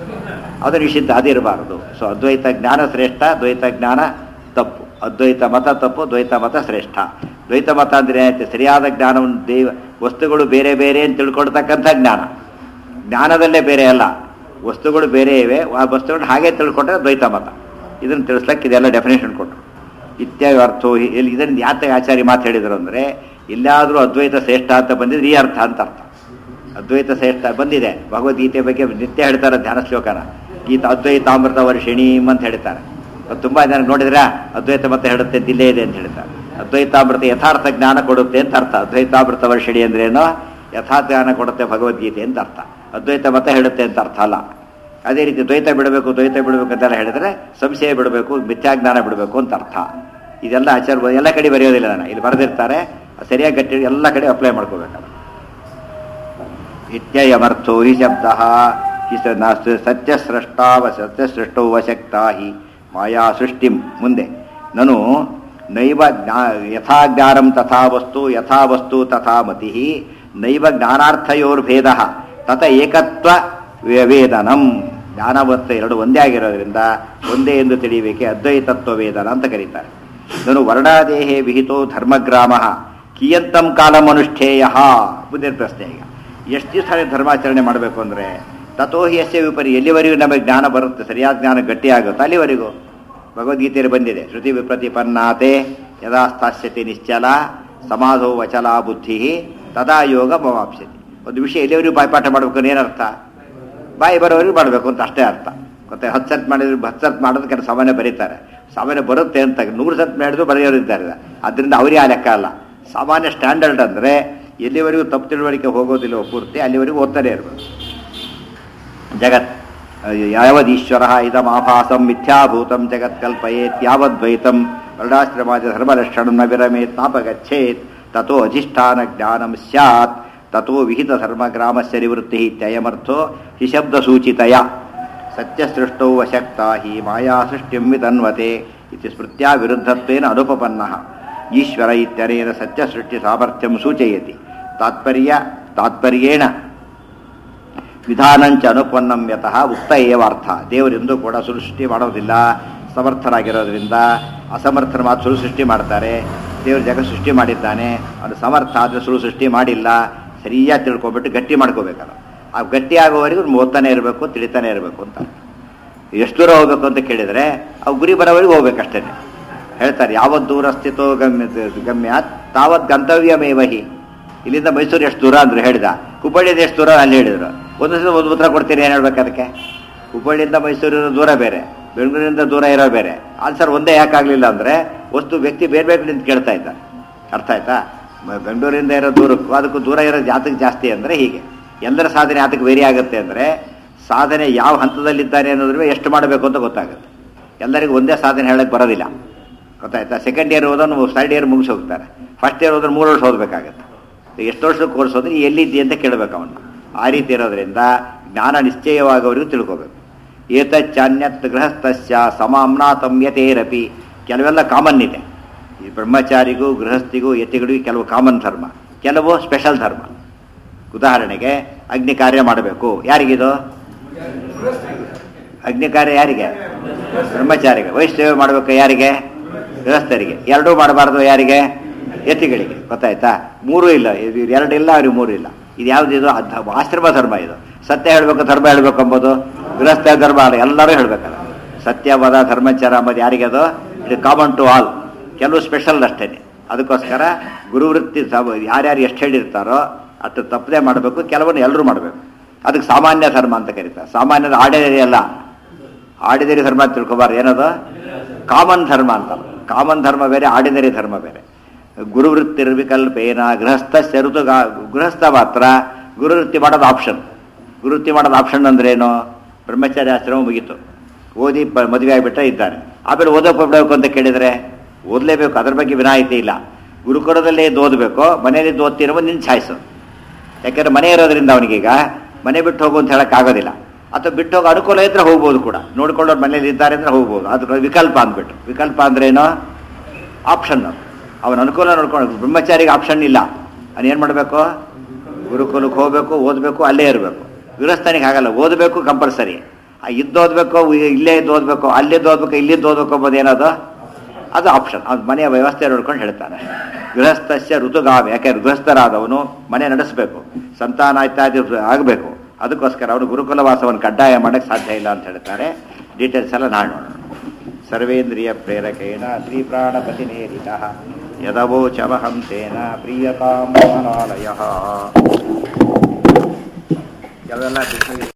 ಅದು ನಿಷಿದ್ಧ, ಅದಿರಬಾರದು. ಸೊ ಅದ್ವೈತ ಜ್ಞಾನ ಶ್ರೇಷ್ಠ, ದ್ವೈತ ಜ್ಞಾನ ತಪ್ಪು. ಅದ್ವೈತ ಮತ ತಪ್ಪು, ದ್ವೈತ ಮತ ಶ್ರೇಷ್ಠ. ದ್ವೈತ ಮತ ಅಂದರೆ ಏನಾಯ್ತು? ಸರಿಯಾದ ಜ್ಞಾನವನ್ನು ದೇವ ವಸ್ತುಗಳು ಬೇರೆ ಬೇರೆ ಅಂತ ತಿಳ್ಕೊಳ್ತಕ್ಕಂಥ ಜ್ಞಾನ. ಜ್ಞಾನದಲ್ಲೇ ಬೇರೆ ಅಲ್ಲ, ವಸ್ತುಗಳು ಬೇರೆ ಇವೆ, ಆ ವಸ್ತುಗಳನ್ನ ಹಾಗೆ ತಿಳ್ಕೊಂಡ್ರೆ ದ್ವೈತ ಮತ. ಇದನ್ನು ತಿಳಿಸ್ಲಿಕ್ಕೆ ಇದೆಲ್ಲ ಡೆಫಿನೇಷನ್ ಕೊಟ್ಟರು. ಇತ್ಯಾದಿ ಅರ್ಥೋ ಇಲ್ಲಿ ಇದನ್ನು ಯಾತ ಆಚಾರ್ಯ ಮಾತು ಹೇಳಿದರು ಅಂದರೆ, ಎಲ್ಲಾದರೂ ಅದ್ವೈತ ಶ್ರೇಷ್ಠ ಅಂತ ಬಂದಿದ್ರೆ ಈ ಅರ್ಥ ಅಂತ ಅರ್ಥ. ಅದ್ವೈತ ಶ್ರೇಷ್ಠ ಬಂದಿದೆ. ಭಗವದ್ಗೀತೆ ಬಗ್ಗೆ ನಿತ್ಯ ಹೇಳ್ತಾರೆ ಧ್ಯಾನ ಶ್ಲೋಕನ. ಗೀತ ಅದ್ವೈತಾಮೃತ ವರ್ಷಿಣೀಮ್ ಅಂತ ಹೇಳ್ತಾರೆ. ಅದು ತುಂಬ ಜನ ನೋಡಿದ್ರೆ ಅದ್ವೈತ ಮತ ಹೇಳುತ್ತೆ ಅಂತ ಇಲ್ಲೇ ಇದೆ ಅಂತ ಹೇಳ್ತಾರೆ. ಅದ್ವೈತಾಮೃತ ಯಥಾರ್ಥ ಜ್ಞಾನ ಕೊಡುತ್ತೆ ಅಂತ ಅರ್ಥ. ಅದ್ವೈತಾಮೃತ ವರ್ಷಿಣಿ ಅಂದ್ರೇನೋ ಯಥಾರ್ಥ ಜ್ಞಾನ ಕೊಡುತ್ತೆ ಭಗವದ್ಗೀತೆ ಅಂತ ಅರ್ಥ. ಅದ್ವೈತ ಮತ ಹೇಳುತ್ತೆ ಅಂತ ಅರ್ಥ ಅಲ್ಲ. ಅದೇ ರೀತಿ ದ್ವೈತ ಬಿಡಬೇಕು, ದ್ವೈತ ಬಿಡಬೇಕು ಅಂತೆಲ್ಲ ಹೇಳಿದ್ರೆ ಸಂಶಯ ಬಿಡಬೇಕು, ಮಿಥ್ಯಾಜ್ಞಾನ ಬಿಡಬೇಕು ಅಂತ ಅರ್ಥ. ಇದೆಲ್ಲ ಆಚಾರ್ಯ ಎಲ್ಲ ಕಡೆ ಬರೆಯೋದಿಲ್ಲ, ನಾನು ಇಲ್ಲಿ ಬರೆದಿರ್ತಾರೆ, ಸರಿಯಾಗಿ ಗಟ್ಟಿ ಎಲ್ಲ ಕಡೆ ಅಪ್ಲೈ ಮಾಡ್ಕೋಬೇಕಲ್ಲ. ಇತ್ಯಯಮರ್ಥೋ ಹಿ ಶಬ್ದ ಹಿ ಸತ್ಯಸೃಷ್ಟಾವ ಸತ್ಯಸೃಷ್ಟೋ ವಶಕ್ತ ಹಿ ಮಾಯಾ ಸೃಷ್ಟಿ. ಮುಂದೆ ನಾನು ನೈವ ಜ್ಞಾ ಯಥಾ ಜ್ಞಾನಂ ತಥಾ ವಸ್ತು, ಯಥಾ ವಸ್ತು ತಥಾ ಮತಿ, ನೈವ ಜ್ಞಾನಾರ್ಥಯೋರ್ಭೇದ ತಥ ಏಕತ್ವ ವೇದನಂ. ಜ್ಞಾನವತ್ತು ಎರಡು ಒಂದೇ ಆಗಿರೋದ್ರಿಂದ ಒಂದೇ ಎಂದು ತಿಳಿಯಬೇಕೆ ಅದ್ವೈತತ್ವ ವೇದನ ಅಂತ ಕರೀತಾರೆ. ನಾನು ವರ್ಣಾದೇಹೇ ವಿಹಿತೋ ಧರ್ಮಗ್ರಾಮ ಕಿಯಂತಂ ಕಾಲಂ ಅನುಷ್ಠೇಯ. ಮುಂದಿನ ಪ್ರಶ್ನೆ, ಈಗ ಎಷ್ಟು ದಿವಸ ಧರ್ಮಾಚರಣೆ ಮಾಡಬೇಕು ಅಂದರೆ ತಥೋ ಹಿ ಯಸ್ಯ ವಿಪರಿ, ಎಲ್ಲಿವರೆಗೂ ನಮಗೆ ಜ್ಞಾನ ಬರುತ್ತೆ, ಸರಿಯಾದ ಜ್ಞಾನ ಗಟ್ಟಿ ಆಗುತ್ತೆ ಅಲ್ಲಿವರೆಗೂ. ಭಗವದ್ಗೀತೆಯಲ್ಲಿ ಬಂದಿದೆ, ಶ್ರುತಿ ವಿಪ್ರತಿಪನ್ನಾತೆ ಯದಾ ಸ್ಥಾಸ್ಯತೆ ನಿಶ್ಚಲ ಸಮಾಧೋ ವಚಲ ಬುದ್ಧಿ ತದಾ ಯೋಗ ಮವಾಪ್ಸ್ಯತಿ. ಒಂದು ವಿಷಯ ಎಲ್ಲಿವರೆಗೂ ಬಾಯ್ಪಾಠ ಮಾಡಬೇಕು ಅಂದ್ರೆ ಏನರ್ಥ? ಬಾಯಿ ಬರೋವರೆಗೂ ಮಾಡಬೇಕು ಅಂತ ಅಷ್ಟೇ ಅರ್ಥ. ಮತ್ತೆ ಹತ್ತು ಸತ್ ಮಾಡಿದ್ರು ಹತ್ತು ಸತ್ ಮಾಡೋದಕ್ಕೆ ಸಾಮಾನ್ಯ ಬರೀತಾರೆ. ಸಾಮಾನ್ಯ ಬರುತ್ತೆ ಅಂತ ನೂರು ಸತ್ ಮಾಡಿದ್ರು ಬರೆಯೋರು ಇದ್ದಾರೆ. ಅದರಿಂದ ಅವರೇ ಆ ಲೆಕ್ಕ ಅಲ್ಲ. ಸಾಮಾನ್ಯ ಸ್ಟ್ಯಾಂಡರ್ಡ್ ಅಂದರೆ ಎಲ್ಲಿವರೆಗೂ ತಪ್ಪು ತಿಳುವಳಿಕೆ ಹೋಗೋದಿಲ್ಲ ಪೂರ್ತಿ ಅಲ್ಲಿವರೆಗೂ ಓದ್ತಾನೆ ಇರ್ಬೋದು. ಜಗತ್ ಯಾವದೀಶ್ವರ ಇದಮಾಭಾಸಂ ಮಿಥ್ಯಾಭೂತಂ ಜಗತ್ ಕಲ್ಪಯೇತ್ ಯಾವದ್ವೈತಂ ವರ್ಣಾಶ್ರಮಾದ ಧರ್ಮಲಕ್ಷಣಂ ನ ವಿರಮೇತ್ ನಾಪಗಚ್ಚೇತ್ ತಥೋ ಅಧಿಷ್ಠಾನ ಜ್ಞಾನಂ ಸ್ಯಾತ್ ತಥೋ ವಿಹಿತ ಧರ್ಮಗ್ರಾಮಸ್ಯ ನಿವೃತ್ತಿ ಇತ್ಯಯಮರ್ಥೋ ಹಿ ಶಬ್ದಸೂಚಿತಯ. ಸತ್ಯಸೃಷ್ಟೌ ವಶಕ್ತ ಹಿ ಮಾಯಾ ಸೃಷ್ಟಿಂ ವಿತನ್ವತೆ ಇತಿ ಸ್ಮೃತ್ಯಾ ವಿರುದ್ಧತ್ವೇನ ಅನುಪಪನ್ನಃ. ಈಶ್ವರ ಇತ್ಯನೇನ ಸತ್ಯಸೃಷ್ಟಿ ಸಾಮರ್ಥ್ಯಂ ಸೂಚಯತಿ. ತಾತ್ಪರ್ಯ ತಾತ್ಪರ್ಯೇಣ ವಿಧಾನಂಚ ಅನುಪನ್ನಂ ಯತಃ ಉಕ್ತ ಏವಾರ್ಥ. ದೇವರೆಂದೂ ಕೂಡ ಸುಸೃಷ್ಟಿ ಮಾಡೋದಿಲ್ಲ, ಸಮರ್ಥರಾಗಿರೋದ್ರಿಂದ. ಅಸಮರ್ಥರ ಮಾತು ಸುಳು ಸೃಷ್ಟಿ ಮಾಡ್ತಾರೆ. ದೇವರು ಜಗತ್ ಸೃಷ್ಟಿ ಮಾಡಿದ್ದಾನೆ, ಅವನು ಸಮರ್ಥ ಆದರೆ ಸುಳು ಸೃಷ್ಟಿ ಮಾಡಿಲ್ಲ. ಸರಿಯಾಗಿ ತಿಳ್ಕೊಬಿಟ್ಟು ಗಟ್ಟಿ ಮಾಡ್ಕೋಬೇಕಲ್ಲ. ಆ ಗಟ್ಟಿ ಆಗೋವರೆಗೂ ಓದ್ತಾನೆ ಇರಬೇಕು, ತಿಳಿತಾನೆ ಇರಬೇಕು ಅಂತ. ಎಷ್ಟು ದೂರ ಹೋಗ್ಬೇಕು ಅಂತ ಕೇಳಿದರೆ ಅವು ಗುರಿ ಬರೋವರೆಗೂ ಹೋಗ್ಬೇಕಷ್ಟೇ. ಹೇಳ್ತಾರೆ ಯಾವತ್ತು ದೂರ ಸ್ಥಿತೋ ಗಮ್ಯ ಗಮ್ಯ ತಾವತ್ ಗಂತವ್ಯಮೇವಹಿ. ಇಲ್ಲಿಂದ ಮೈಸೂರು ಎಷ್ಟು ದೂರ ಅಂದ್ರೆ ಹೇಳಿದ, ಹುಬ್ಬಳ್ಳಿಯಿಂದ ಎಷ್ಟು ದೂರ ಅಲ್ಲಿ ಹೇಳಿದರು. ಒಂದು ಸಲ ಒಂದು ಉತ್ತರ ಕೊಡ್ತೀನಿ, ಏನು ಹೇಳ್ಬೇಕು ಅದಕ್ಕೆ? ಹುಬ್ಬಳ್ಳಿಯಿಂದ ಮೈಸೂರಿನ ದೂರ ಬೇರೆ, ಬೆಂಗಳೂರಿನಿಂದ ದೂರ ಇರೋ ಬೇರೆ. ಆನ್ಸರ್ ಒಂದೇ ಯಾಕಾಗಲಿಲ್ಲ ಅಂದರೆ ವಸ್ತು ವ್ಯಕ್ತಿ ಬೇರೆ ಬೇರೆ ನಿಂತು ಕೇಳ್ತಾ ಇದ್ದಾರೆ. ಅರ್ಥ ಆಯ್ತಾ? ಬೆಂಗಳೂರಿಂದ ಇರೋ ದೂರಕ್ಕೂ ಅದಕ್ಕೂ ದೂರ ಇರೋ ಜಾತಕ್ಕೆ ಜಾಸ್ತಿ ಅಂದರೆ ಹೀಗೆ. ಎಲ್ಲರ ಸಾಧನೆ ಆತಕ್ಕೆ ವೇರಿ ಆಗುತ್ತೆ ಅಂದರೆ ಸಾಧನೆ ಯಾವ ಹಂತದಲ್ಲಿದ್ದಾನೆ ಅನ್ನೋದ್ರ ಎಷ್ಟು ಮಾಡಬೇಕು ಅಂತ ಗೊತ್ತಾಗುತ್ತೆ. ಎಲ್ಲರಿಗೂ ಒಂದೇ ಸಾಧನೆ ಹೇಳಕ್ಕೆ ಬರೋದಿಲ್ಲ, ಗೊತ್ತಾಯ್ತಾ? ಸೆಕೆಂಡ್ ಇಯರ್ ಓದೋನು ಥರ್ಡ್ ಇಯರ್ ಮುಗಿಸಿ ಹೋಗ್ತಾರೆ. ಫಸ್ಟ್ ಇಯರ್ ಹೋದ್ರೆ ಮೂರು ವರ್ಷ ಓದಬೇಕಾಗತ್ತೆ. ಎಷ್ಟು ವರ್ಷಕ್ಕೆ ಕೋರ್ಸ್ ಹೋದ್ರೆ ಎಲ್ಲಿದ್ದಿ ಅಂತ ಕೇಳಬೇಕು ಅವನು. ಆ ರೀತಿ ಇರೋದ್ರಿಂದ ಜ್ಞಾನ ನಿಶ್ಚಯವಾಗವರೆಗೂ ತಿಳ್ಕೋಬೇಕು. ಏತಚ್ಚಾನ್ಯತ್ ಗೃಹಸ್ಥಸ್ಯ ಸಮಾಮ್ನಾತಂ ಯತೇರಪಿ, ಕೆಲವೆಲ್ಲ ಕಾಮನ್ ಇದೆ. ಈ ಬ್ರಹ್ಮಚಾರಿಗೂ ಗೃಹಸ್ಥಿಗೂ ಯತಿಗಳಿಗೂ ಕೆಲವು ಕಾಮನ್ ಧರ್ಮ, ಕೆಲವು ಸ್ಪೆಷಲ್ ಧರ್ಮ. ಉದಾಹರಣೆಗೆ ಅಗ್ನಿ ಕಾರ್ಯ ಮಾಡಬೇಕು, ಯಾರಿಗಿದು? ಅಗ್ನಿ ಕಾರ್ಯ ಯಾರಿಗೆ? ಬ್ರಹ್ಮಚಾರಿಗೆ. ವೈಷ್ಣವ ಮಾಡಬೇಕು ಯಾರಿಗೆ? ಗೃಹಸ್ಥರಿಗೆ. ಎರಡೂ ಮಾಡಬಾರ್ದು ಯಾರಿಗೆ? ಯತಿಗಳಿಗೆ. ಗೊತ್ತಾಯ್ತಾ? ಮೂರೂ ಇಲ್ಲ, ಇದು ಎರಡಿಲ್ಲ, ಅವ್ರಿಗೆ ಮೂರು ಇಲ್ಲ. ಇದು ಯಾವುದಿದು? ಆಶ್ರಮ ಧರ್ಮ. ಇದು ಸತ್ಯ ಹೇಳಬೇಕು, ಧರ್ಮ ಹೇಳಬೇಕು ಎಂಬುದು ಗೃಹಸ್ಥ ಧರ್ಮ ಅಲ್ಲ, ಎಲ್ಲರೂ ಹೇಳಬೇಕಲ್ಲ. ಸತ್ಯವದ ಧರ್ಮಚಾರ ಅಂಬುದು ಯಾರಿಗೆ? ಅದು ಇದು ಕಾಮನ್ ಟು ಆಲ್. ಕೆಲವು ಸ್ಪೆಷಲ್ ಅಷ್ಟೇ. ಅದಕ್ಕೋಸ್ಕರ ಗುರುವೃತ್ತಿ ಯಾರ್ಯಾರು ಎಷ್ಟು ಹೇಳಿರ್ತಾರೋ ಅಷ್ಟು ತಪ್ಪದೆ ಮಾಡಬೇಕು, ಕೆಲವನ್ನು ಎಲ್ಲರೂ ಮಾಡಬೇಕು. ಅದಕ್ಕೆ ಸಾಮಾನ್ಯ ಧರ್ಮ ಅಂತ ಕರೀತಾರೆ. ಸಾಮಾನ್ಯದ ಆರ್ಡಿನರಿ ಅಲ್ಲ, ಆರ್ಡಿನರಿ ಧರ್ಮ ಅಂತ ತಿಳ್ಕೊಬಾರ್ದು. ಏನದು? ಕಾಮನ್ ಧರ್ಮ ಅಂತ. ಕಾಮನ್ ಧರ್ಮ ಬೇರೆ, ಆರ್ಡಿನರಿ ಧರ್ಮ ಬೇರೆ. ಗುರುವೃತ್ತಿರ್ವಿಕಲ್ಪೇನ ಗೃಹಸ್ಥ ಋತು. ಗೃಹಸ್ಥ ಮಾತ್ರ ಗುರುವೃತ್ತಿ ಮಾಡೋದು ಆಪ್ಷನ್. ಗುರುವೃತ್ತಿ ಮಾಡೋದು ಆಪ್ಷನ್ ಅಂದ್ರೆ ಏನು? ಬ್ರಹ್ಮಚಾರಿ ಆಶ್ರಮ ಮುಗೀತು, ಓದಿ ಪ ಮದುವೆ ಆಗಿಬಿಟ್ರೆ ಇದ್ದಾನೆ. ಆಮೇಲೆ ಓದೋಕೆ ಬಿಡಬೇಕು ಅಂತ ಕೇಳಿದರೆ ಓದಲೇಬೇಕು, ಅದ್ರ ಬಗ್ಗೆ ವಿನಾಯಿತಿ ಇಲ್ಲ. ಗುರುಕುಲದಲ್ಲೇ ಇದ್ದು ಓದಬೇಕು, ಮನೆಯಲ್ಲಿ ಓದ್ತಿರೋ ನಿನ್ನ ಚಾಯ್ಸು. ಯಾಕೆಂದ್ರೆ ಮನೆ ಇರೋದ್ರಿಂದ ಅವನಿಗೀಗ ಮನೆ ಬಿಟ್ಟು ಹೋಗು ಅಂತ ಹೇಳೋಕ್ಕಾಗೋದಿಲ್ಲ. ಅಥವಾ ಬಿಟ್ಟು ಹೋಗೋ ಅನುಕೂಲ ಇದ್ರೆ ಹೋಗ್ಬೋದು ಕೂಡ, ನೋಡ್ಕೊಳ್ಳೋರು ಮನೇಲಿ ಇದ್ದಾರೆ ಅಂದರೆ ಹೋಗ್ಬೋದು. ಅದು ವಿಕಲ್ಪ ಅಂದ್ಬಿಟ್ಟು. ವಿಕಲ್ಪ ಅಂದ್ರೇನು? ಆಪ್ಷನ್. ಅವನ ಅನುಕೂಲ ನೋಡ್ಕೊಂಡು. ಬ್ರಹ್ಮಚಾರಿಗೆ ಆಪ್ಷನ್ ಇಲ್ಲ. ಅವನು ಏನು ಮಾಡಬೇಕು? ಗುರುಕುಲಕ್ಕೆ ಹೋಗಬೇಕು, ಓದಬೇಕು, ಅಲ್ಲೇ ಇರಬೇಕು. ಗೃಹಸ್ಥನಿಗೆ ಹಾಗಲ್ಲ, ಓದಬೇಕು ಕಂಪಲ್ಸರಿ. ಇದ್ದು ಓದಬೇಕು, ಇಲ್ಲೇ ಇದ್ದು ಓದಬೇಕು, ಅಲ್ಲಿದ್ದು ಓದಬೇಕು, ಇಲ್ಲಿದ್ದು ಓದಬೇಕು ಅಂಬೋದು ಏನದು? ಅದು ಆಪ್ಷನ್. ಅದು ಮನೆಯ ವ್ಯವಸ್ಥೆ ನೋಡ್ಕೊಂಡು ಹೇಳ್ತಾನೆ. ಗೃಹಸ್ಥಸ್ಯ ಋತುಗಾಮ. ಯಾಕೆಂದ್ರೆ ಗೃಹಸ್ಥರಾದವನು ಮನೆ ನಡೆಸಬೇಕು, ಸಂತಾನ ಇತ್ಯಾದಿ ಆಗಬೇಕು. ಅದಕ್ಕೋಸ್ಕರ ಅವನು ಗುರುಕುಲ ವಾಸವನ್ನು ಕಡ್ಡಾಯ ಮಾಡೋಕ್ಕೆ ಸಾಧ್ಯ ಇಲ್ಲ ಅಂತ ಹೇಳ್ತಾರೆ. ಡೀಟೇಲ್ಸ್ ಎಲ್ಲ ನಾಳೆ ನೋಡೋಣ. ಸರ್ವೇಂದ್ರಿಯ ಪ್ರೇರಕೇಣ ಶ್ರೀ ಪ್ರಾಣಪತಿನೇರಿತ ಯದವೋಚಮಹಂ ತೇನ ಪ್ರೀಯತಾಂ ಮನೋಲಯಃ. ಯಾವೆಲ್ಲ